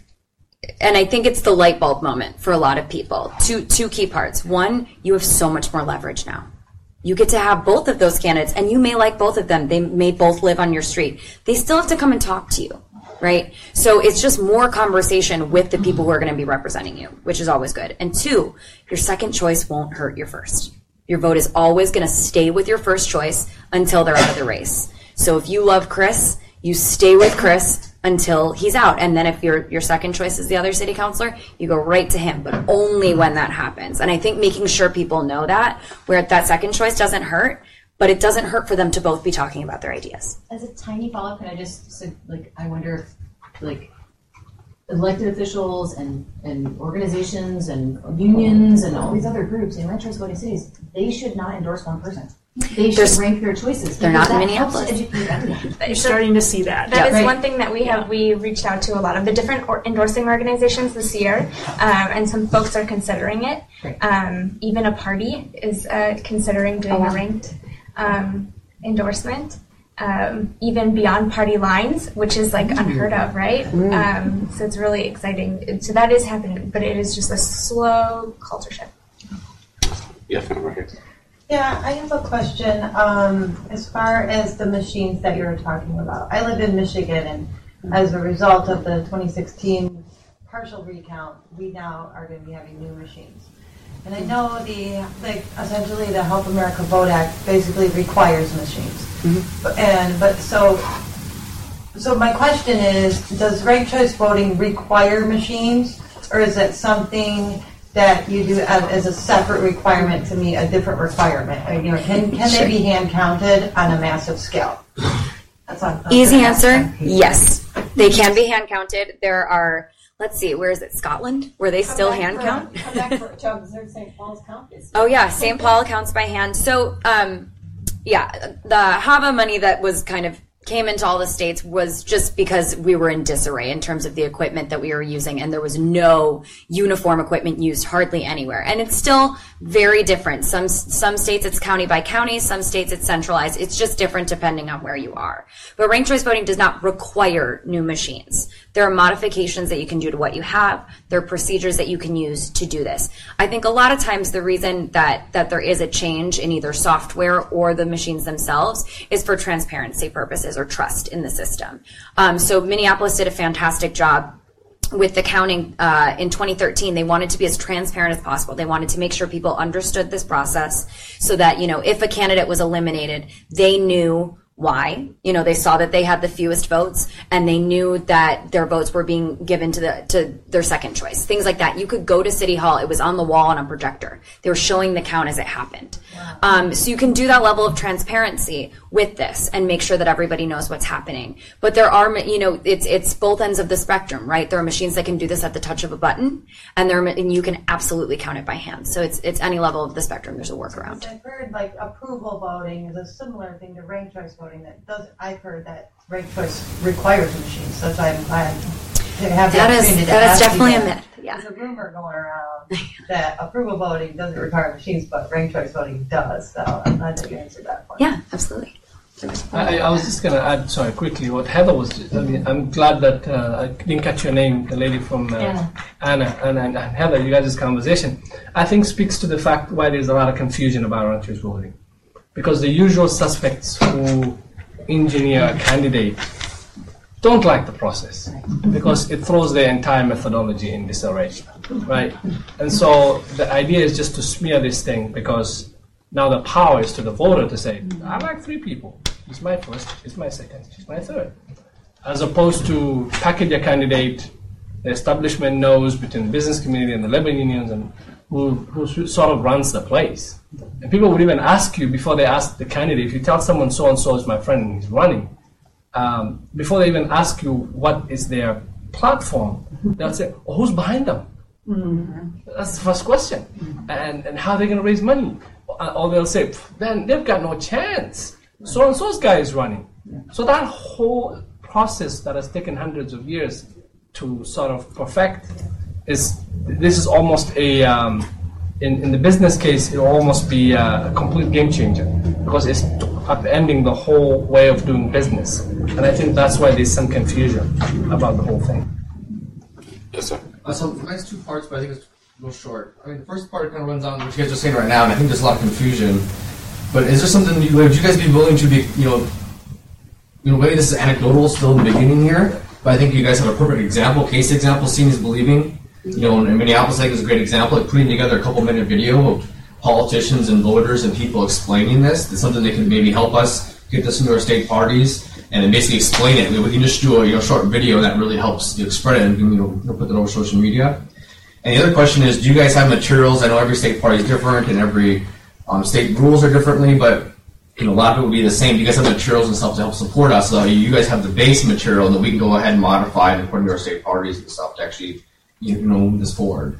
and I think it's the light bulb moment for a lot of people, two, two key parts. One, you have so much more leverage now. You get to have both of those candidates, and you may like both of them. They may both live on your street. They still have to come and talk to you, right? So it's just more conversation with the people who are going to be representing you, which is always good. And two, your second choice won't hurt your first. Your vote is always going to stay with your first choice until they're out of the race. So if you love Chris, you stay with Chris until he's out. And then if your your second choice is the other city councilor, you go right to him, but only when that happens. And I think making sure people know that, where that second choice doesn't hurt, but it doesn't hurt for them to both be talking about their ideas. As a tiny follow-up, can I just, so, like, I wonder if, like, elected officials and, and organizations and unions and all these other groups in ranked choice voting cities, they should not endorse one person. They should There's, rank their choices. They're not in that Minneapolis. helps educate everyone. You're starting to see that. That Yeah. is Right. one thing that we have. We reached out to a lot of the different or- endorsing organizations this year, um, and some folks are considering it. Um, even a party is uh, considering doing Oh, wow. a ranked um, endorsement, um, even beyond party lines, which is like unheard of, right? Mm. Um, so it's really exciting. So that is happening, but it is just a slow culture shift. Yeah, right here. Yeah, I have a question. Um, as far as the machines that you were talking about, I live in Michigan, and as a result of the twenty sixteen partial recount, we now are going to be having new machines. And I know the, like, essentially the Help America Vote Act basically requires machines. Mm-hmm. But- And but so, so my question is, does ranked choice voting require machines, or is it something that you do as, as a separate requirement to meet a different requirement? Or, you know, can can Sure. they be hand counted on a massive scale? That's what I'm Easy gonna answer, ask. yes. They can be hand counted. There are, let's see, where is it, Scotland? Where they still hand count? Come back for Chubbs, there's Saint Paul's count this Oh yeah, Saint Paul counts by hand. So, um, yeah, the H A V A money that was kind of came into all the states was just because we were in disarray in terms of the equipment that we were using, and there was no uniform equipment used hardly anywhere. And it's still very different. Some some states it's county by county, some states it's centralized. It's just different depending on where you are. But ranked choice voting does not require new machines. There are modifications that you can do to what you have. There are procedures that you can use to do this. I think a lot of times the reason that, that there is a change in either software or the machines themselves is for transparency purposes or trust in the system. Um, so Minneapolis did a fantastic job with the counting uh, in twenty thirteen. They wanted to be as transparent as possible. They wanted to make sure people understood this process so that, you know, if a candidate was eliminated, they knew why. You know, they saw that they had the fewest votes, and they knew that their votes were being given to the to their second choice. Things like that. You could go to City Hall. It was on the wall on a projector. They were showing the count as it happened. Wow. Um, so you can do that level of transparency with this and make sure that everybody knows what's happening. But there are, you know, it's it's both ends of the spectrum, right? There are machines that can do this at the touch of a button, and there are, and you can absolutely count it by hand. So it's it's any level of the spectrum. There's a workaround. I've heard like approval voting is a similar thing to ranked choice voting. That does. I've heard that ranked choice requires machines. That's why I'm glad to have the That is- opportunity to that is ask you definitely a that. myth, yeah. There's a rumor going around that approval voting doesn't require machines, but ranked choice voting does. So I'm glad that you answered that point. Yeah, absolutely. I, I was just going to add, sorry, quickly, what Heather was, I mean, I'm glad that uh, I didn't catch your name, the lady from uh, Anna. Anna, and, and, and Heather, you guys' conversation, I think speaks to the fact why there's a lot of confusion about ranked choice voting. Because the usual suspects who engineer a candidate don't like the process because it throws their entire methodology in disarray, right? And so the idea is just to smear this thing because now the power is to the voter to say, I like three people. He's my first, he's my second, he's my third. As opposed to package a candidate, the establishment knows between the business community and the labor unions and who, who sort of runs the place. And people would even ask you before they ask the candidate, if you tell someone so-and-so is my friend and he's running, um, before they even ask you what is their platform, they'll say, oh, who's behind them? Mm-hmm. That's the first question. And, and how are they going to raise money? Or they'll say, then they've got no chance. So-and-so's guy is running. So that whole process that has taken hundreds of years to sort of perfect is, this is almost a, um, in, in the business case, it will almost be a complete game changer because it's upending the whole way of doing business. And I think that's why there's some confusion about the whole thing. Yes, sir. Uh, so mine's two parts, but I think it's a little short. I mean, the first part kind of runs on what you guys are saying right now, and I think there's a lot of confusion. But is there something, you, would you guys be willing to be, you know, you know, maybe this is anecdotal still in the beginning here, but I think you guys have a perfect example, case example, seeing is believing. You know, in Minneapolis, I think is a great example of putting together a couple minute video of politicians and voters and people explaining this. It's something that can maybe help us get this into our state parties and then basically explain it. We can just do a you know, short video that really helps you know, spread it and you know, put that over social media. And the other question is, do you guys have materials? I know every state party is different and every um, state rules are differently, but you know, a lot of it would be the same. Do you guys have materials and stuff to help support us? So you guys have the base material that we can go ahead and modify and put into our state parties and stuff to actually you know, move this forward.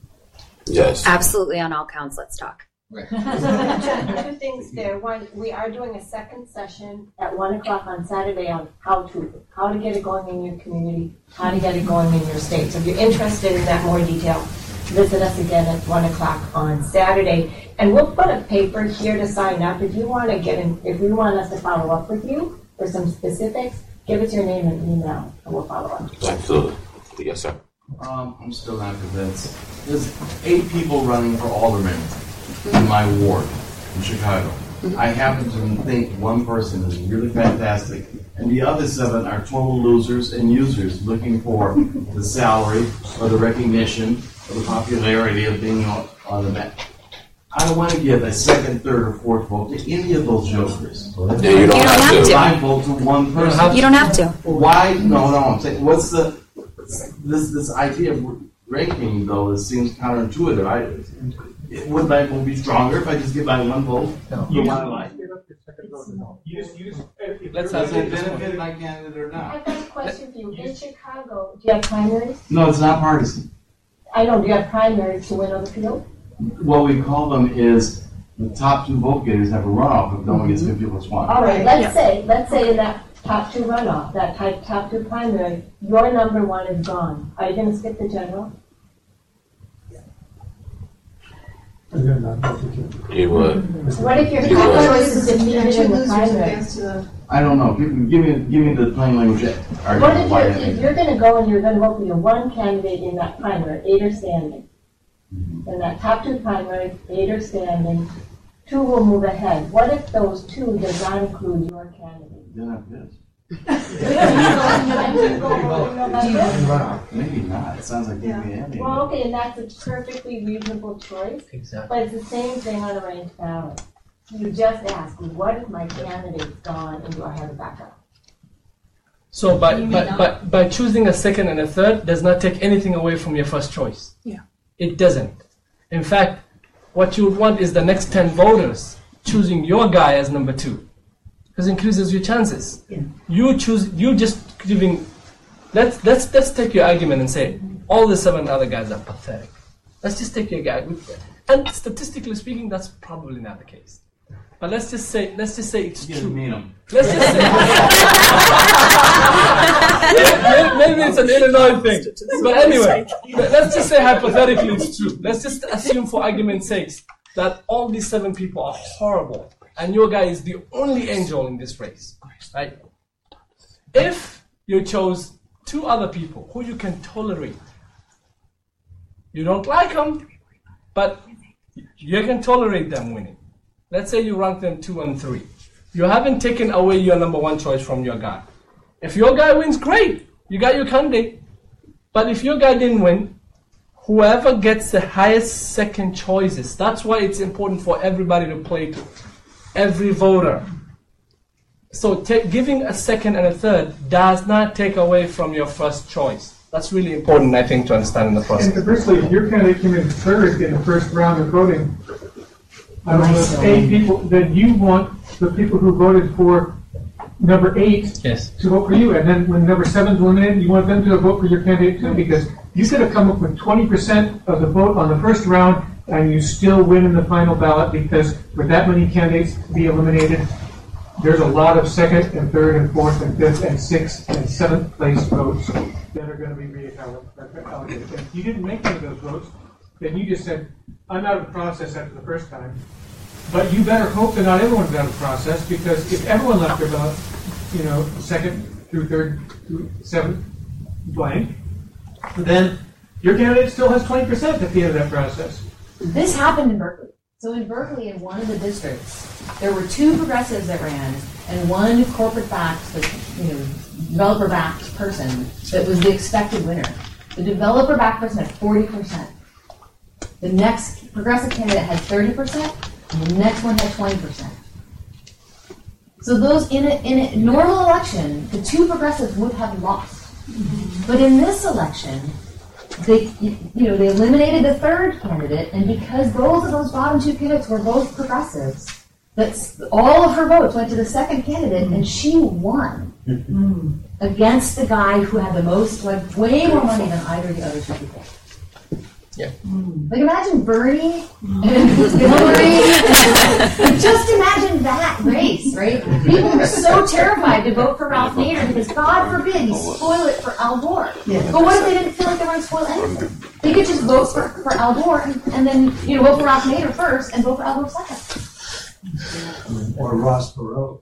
Yes. Absolutely, on all counts, let's talk. Right. two, two things there. One, we are doing a second session at one o'clock on Saturday on how to how to get it going in your community, how to get it going in your state. So if you're interested in that more detail, visit us again at one o'clock on Saturday. And we'll put a paper here to sign up. If you want to get in, if you want us to follow up with you for some specifics, give us your name and email, and we'll follow up. Absolutely. Yes, sir. Um, I'm still not convinced. There's eight people running for alderman in my ward in Chicago. I happen to think one person is really fantastic, and the other seven are total losers and users looking for the salary or the recognition or the popularity of being on, on the bench. I don't want to give a second, third, or fourth vote to any of those jokers. Yeah, you don't, you have, have to. I vote to one person. You don't have to. Why? No, no. I'm saying, what's the this this idea of ranking though? It seems counterintuitive. I would my vote be stronger if I just give my one vote? No. You my life. You just, you just, Let's have it benefit my candidate or not. I've got a question for you. In Chicago, do you have primaries? No, it's not partisan. I know. Do you have primaries to win on the field? What we call them is the top two vote getters have a runoff if no one gets fifty plus one. All right. Let's yeah. say let's say in that top two runoff, that type top two primary, your number one is gone. Are you going to skip the general? He would. What if your top choice is defeated in the primary? I don't know. Give me, give me, give me the plain language argument. What if you're, if you're going to go and you're going to vote for your one candidate in that primary, eight are standing? Mm-hmm. In that top two primary, eight are standing, two will move ahead. What if those two does not include your candidate? Then I'm pissed. Maybe not. It sounds like yeah. Maybe well, okay, and that's a perfectly reasonable choice. Exactly. But it's the same thing on a ranked ballot. You just ask, what if my candidate's gone and do I have a backup? So by, by, by, by choosing a second and a third does not take anything away from your first choice. Yeah. It doesn't. In fact, what you would want is the next ten voters choosing your guy as number two. Because it increases your chances. Yeah. You choose, you just giving, let's, let's, let's take your argument and say, all the seven other guys are pathetic. Let's just take your guy. And statistically speaking, that's probably not the case. But let's just say, let's just say it's you true. Meet him. Let's just say, maybe it's an Illinois thing. But anyway, let's just say hypothetically it's true. Let's just assume for argument's sake that all these seven people are horrible. And your guy is the only angel in this race, right? If you chose two other people who you can tolerate, you don't like them, but you can tolerate them winning. Let's say you rank them two and three. You haven't taken away your number one choice from your guy. If your guy wins, great. You got your candidate. But if your guy didn't win, whoever gets the highest second choices, that's why it's important for everybody to play to. Every voter. So t- giving a second and a third does not take away from your first choice. That's really important, I think, to understand in the process. And conversely, if your candidate came in third in the first round of voting, I don't know, eight people, then you want the people who voted for number eight yes. to vote for you. And then when number seven is eliminated, you want them to vote for your candidate too, because you could have come up with twenty percent of the vote on the first round and you still win in the final ballot, because with that many candidates to be eliminated, there's a lot of second and third and fourth and fifth and sixth and seventh place votes that are going to be reallocated. And if you didn't make any of those votes, then you just said, I'm out of the process after the first time. But you better hope that not everyone's out of the process, because if everyone left their ballot, you know, second through third through seventh blank, then your candidate still has twenty percent at the end of that process. This happened in Berkeley. So in Berkeley, in one of the districts, there were two progressives that ran and one corporate-backed, like, you know, developer-backed person that was the expected winner. The developer-backed person had forty percent. The next progressive candidate had thirty percent, and the next one had twenty percent. So those in a, in a normal election, the two progressives would have lost. But in this election, they, you know, they eliminated the third candidate, and because both of those bottom two candidates were both progressives, that's all of her votes went to the second candidate, and she won against the guy who had the most, like, way more money than either of the other two people. Yeah. Like, imagine Bernie and Hillary. Just imagine that race, right? People were so terrified to vote for Ralph Nader because, God forbid, he spoil it for Al Gore. Yeah. But what if they didn't feel like they were going to spoil anything? They could just vote for, for Al Gore and, and then, you know, vote for Ralph Nader first and vote for Al Gore second. Or Ross Perot.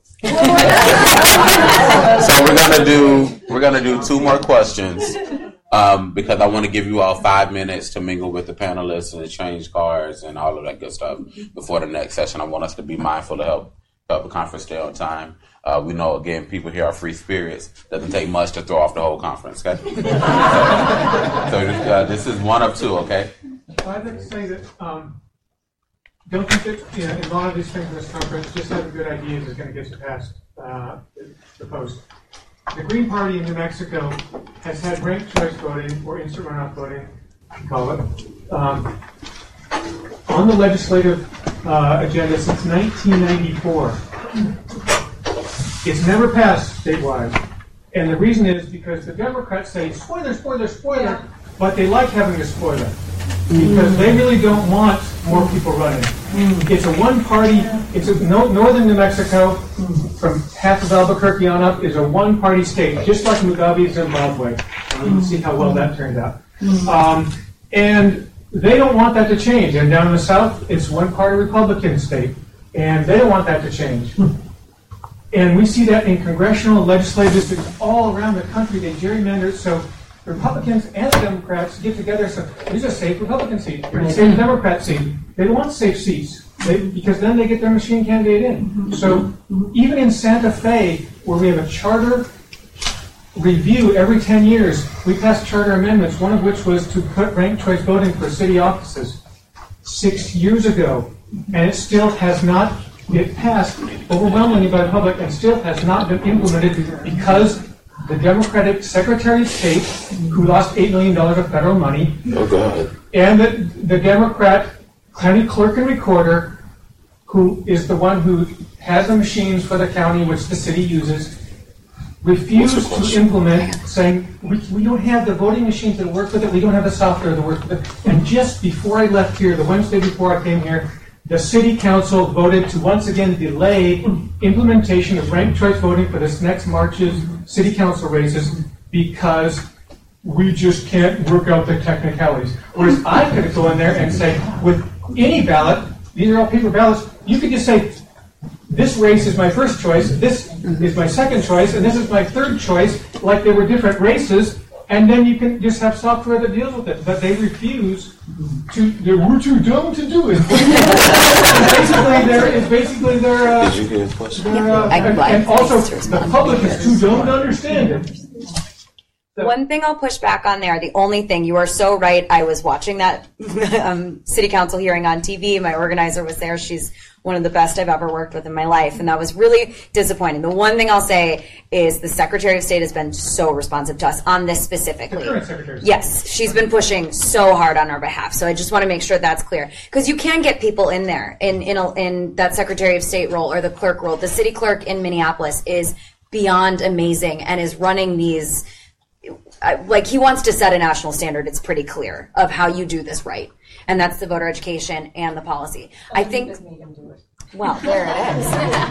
So we're gonna do we're gonna do two more questions. Um, because I want to give you all five minutes to mingle with the panelists and exchange cards and all of that good stuff before the next session. I want us to be mindful to help help the conference stay on time. Uh, we know, again, people here are free spirits. Doesn't take much to throw off the whole conference, okay? so uh, this is one of two, okay? I'd like to say that um, don't think that, you know, in a lot of these things in this conference, just having good ideas is going to get you past uh, the post. The Green Party in New Mexico has had ranked choice voting, or instant runoff voting, we call it, um, on the legislative uh, agenda since nineteen ninety-four. It's never passed statewide. And the reason is because the Democrats say, spoiler, spoiler, spoiler, but they like having a spoiler. Because they really don't want more people running. It's a one-party, it's a, no, northern New Mexico, from half of Albuquerque on up, is a one-party state, just like Mugabe's Zimbabwe. Um, you see how well that turned out. Um, and they don't want that to change. And down in the south, it's one-party Republican state. And they don't want that to change. And we see that in congressional and legislative districts all around the country. They gerrymander so Republicans and Democrats get together. So there's a safe Republican seat, or a safe Democrat seat. They don't want safe seats they, because then they get their machine candidate in. So even in Santa Fe, where we have a charter review every ten years, we passed charter amendments, one of which was to put ranked choice voting for city offices six years ago. And it still has not, it passed overwhelmingly by the public and still has not been implemented because the Democratic Secretary of State, who lost eight million dollars of federal money, oh, God. and the, the Democrat county clerk and recorder, who is the one who has the machines for the county which the city uses, refused to implement, saying, we, we don't have the voting machines that work with it, we don't have the software that works with it. And just before I left here, the Wednesday before I came here, the city council voted to once again delay implementation of ranked choice voting for this next March's city council races because we just can't work out the technicalities. Whereas I could go in there and say, with any ballot, these are all paper ballots, you could just say, this race is my first choice, this is my second choice, and this is my third choice, like they were different races, and then you can just have software that deals with it. But they refuse to, they we're too dumb to do it. basically, there is basically their, uh, Did you get a question? their uh, and, and also the public is too dumb to understand it. One thing I'll push back on there, the only thing, you are so right, I was watching that um, city council hearing on T V, my organizer was there, she's one of the best I've ever worked with in my life, and that was really disappointing. The one thing I'll say is the Secretary of State has been so responsive to us on this specifically. The current Secretary of State. Yes, she's been pushing so hard on our behalf, so I just want to make sure that's clear. Because you can get people in there, in, in, a, in that Secretary of State role or the clerk role. The city clerk in Minneapolis is beyond amazing and is running these... Like, he wants to set a national standard, it's pretty clear, of how you do this right. And that's the voter education and the policy. I think... Well, there it is.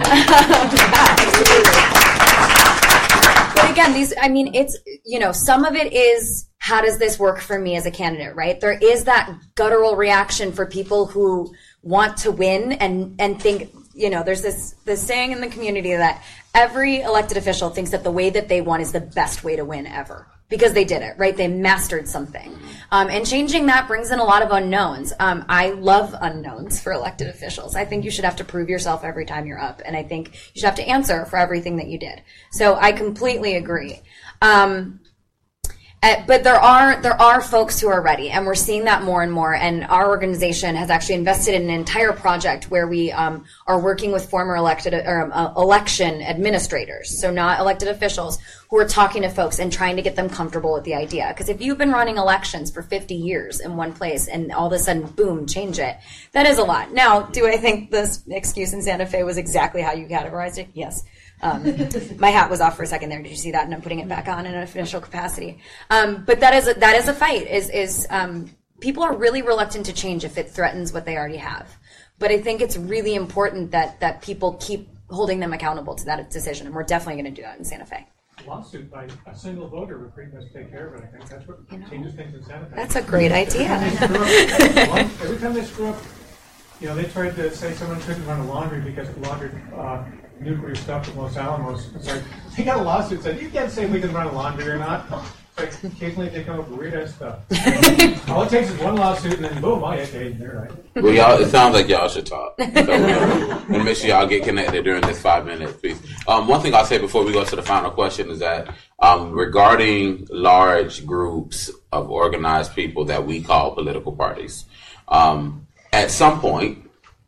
But again, these, I mean, it's, you know, some of it is, how does this work for me as a candidate, right? There is that guttural reaction for people who want to win and, and think, you know, there's this, this saying in the community that every elected official thinks that the way that they won is the best way to win ever. because they did it, right? They mastered something. Um, and changing that brings in a lot of unknowns. Um, I love unknowns for elected officials. I think you should have to prove yourself every time you're up, and I think you should have to answer for everything that you did. So I completely agree. Um, Uh, but there are there are folks who are ready, and we're seeing that more and more. And our organization has actually invested in an entire project where we um, are working with former elected or um, uh, election administrators, so not elected officials, who are talking to folks and trying to get them comfortable with the idea. Because if you've been running elections for fifty years in one place and all of a sudden, boom, change it, that is a lot. Now, do I think this excuse in Santa Fe was exactly how you categorized it? Yes. Um, my hat was off for a second there. Did you see that? And I'm putting it back on in an official capacity. Um, but that is a, that is a fight. Is is um, people are really reluctant to change if it threatens what they already have. But I think it's really important that that people keep holding them accountable to that decision, and we're definitely going to do that in Santa Fe. Lawsuit by a single voter would pretty much take care of it. I think that's what you know, changes things in Santa Fe. That's a great idea. Every time they screw up, you know, they tried to say someone couldn't run a laundry because it laundered uh, nuclear stuff at Los Alamos. It's like, they got a lawsuit that said, you can't say we can run a laundry or not. It's like, occasionally they come up with weird-ass stuff. All it takes is one lawsuit, and then boom, oh, yeah, okay, you're right. Well, y'all, it sounds like y'all should talk. So, uh, and make sure y'all get connected during this five minutes, please. Um, one thing I'll say before we go to the final question is that um, regarding large groups of organized people that we call political parties, um, at some point,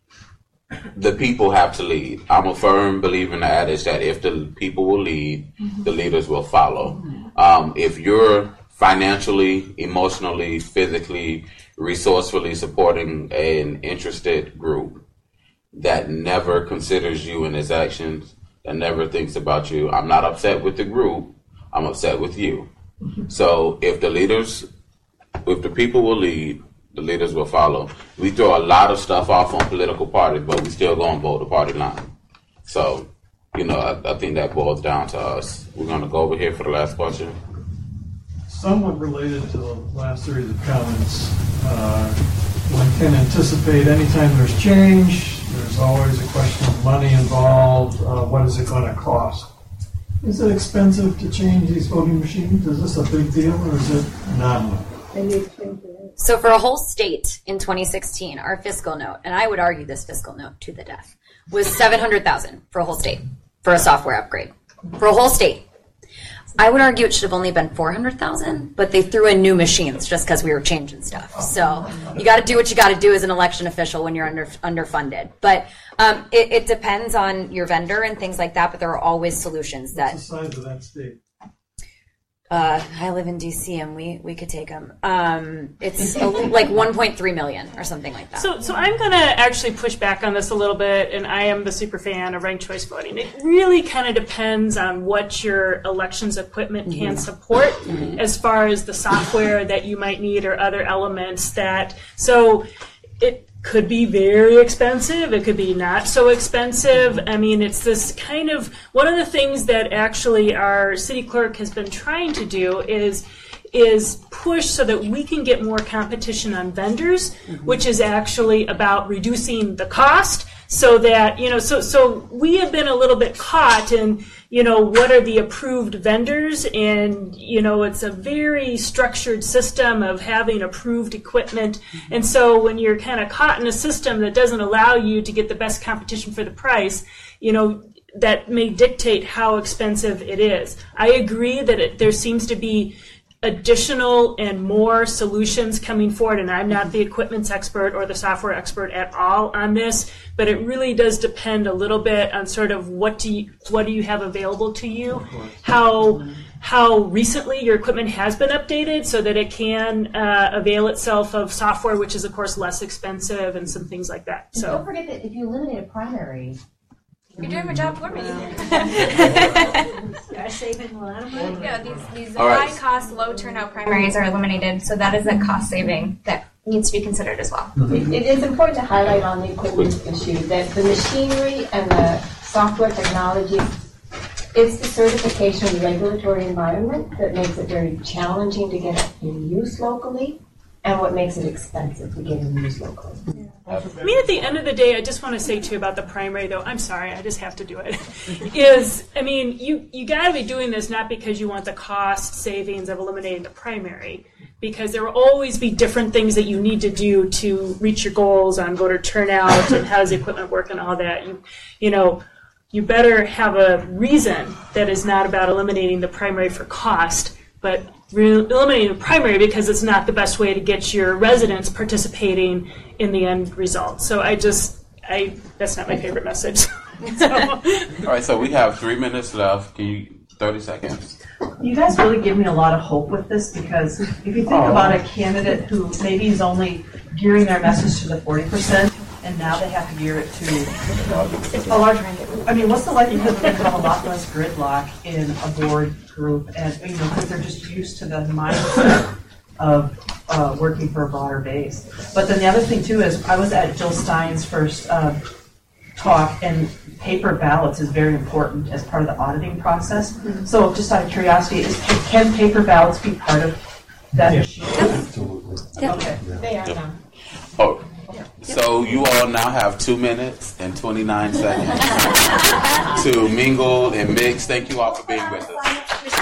the people have to lead. I'm a firm believer in the adage that if the people will lead, mm-hmm. the leaders will follow. Um, if you're financially, emotionally, physically, resourcefully supporting an interested group that never considers you in its actions, that never thinks about you, I'm not upset with the group, I'm upset with you. Mm-hmm. So if the leaders, if the people will lead, the leaders will follow. We throw a lot of stuff off on political parties, but we still go and vote the party line. So, you know, I, I think that boils down to us. We're going to go over here for the last question. Somewhat related to the last series of comments, uh, one can anticipate anytime there's change, there's always a question of money involved. Uh, what is it going to cost? Is it expensive to change these voting machines? Is this a big deal, or is it not? So for a whole state in twenty sixteen, our fiscal note, and I would argue this fiscal note to the death, was seven hundred thousand dollars for a whole state for a software upgrade. For a whole state. I would argue it should have only been four hundred thousand dollars, but they threw in new machines just because we were changing stuff. So you got to do what you got to do as an election official when you're under underfunded. But um, it, it depends on your vendor and things like that, but there are always solutions. That What's the size of that state? Uh, I live in D C and we, we could take them. Um, it's a, like one point three million or something like that. So, so I'm going to actually push back on this a little bit, and I am the super fan of ranked choice voting. It really kind of depends on what your elections equipment mm-hmm. can support mm-hmm. as far as the software that you might need or other elements that, so it could be very expensive. It could be not so expensive. I mean, it's this kind of, one of the things that actually our city clerk has been trying to do is is push so that we can get more competition on vendors, mm-hmm. which is actually about reducing the cost so that, you know, so so we have been a little bit caught in, you know, what are the approved vendors? And, you know, it's a very structured system of having approved equipment. Mm-hmm. And so when you're kind of caught in a system that doesn't allow you to get the best competition for the price, you know, that may dictate how expensive it is. I agree that it, there seems to be additional and more solutions coming forward, and I'm not the equipment expert or the software expert at all on this, but it really does depend a little bit on sort of what do you, what do you have available to you, how how recently your equipment has been updated so that it can uh, avail itself of software, which is of course less expensive, and some things like that. And so don't forget that if you eliminate a primary, you're doing my job for me. Are saving a lot of money? Yeah, these, these right. high-cost, low-turnout primaries are eliminated, so that is a cost saving that needs to be considered as well. It, it is important to highlight on the equipment issue that the machinery and the software technology, it's the certification and regulatory environment that makes it very challenging to get it in use locally. and what makes it expensive to get in news locally. I mean, at the end of the day, I just want to say too about the primary, though. I'm sorry, I just have to do it. is I mean, you you got to be doing this not because you want the cost savings of eliminating the primary, because there will always be different things that you need to do to reach your goals on voter turnout and how does the equipment work and all that. You you know, you better have a reason that is not about eliminating the primary for cost, but re- eliminating the primary because it's not the best way to get your residents participating in the end result. So I just, I that's not my favorite message. So. All right, so we have three minutes left. Can you, thirty seconds. You guys really give me a lot of hope with this, because if you think Oh. about a candidate who maybe is only gearing their message to the forty percent, and now they have to gear it to a large range. I mean, what's the likelihood that they have a lot less gridlock in a board group, and you know, because they're just used to the mindset of uh, working for a broader base. But then the other thing too is, I was at Jill Stein's first uh, talk, and paper ballots is very important as part of the auditing process. Mm-hmm. So, just out of curiosity, is, can paper ballots be part of that issue? Yeah. Okay, They are now. Oh, so you all now have two minutes and twenty-nine seconds to mingle and mix. Thank you all for being with us.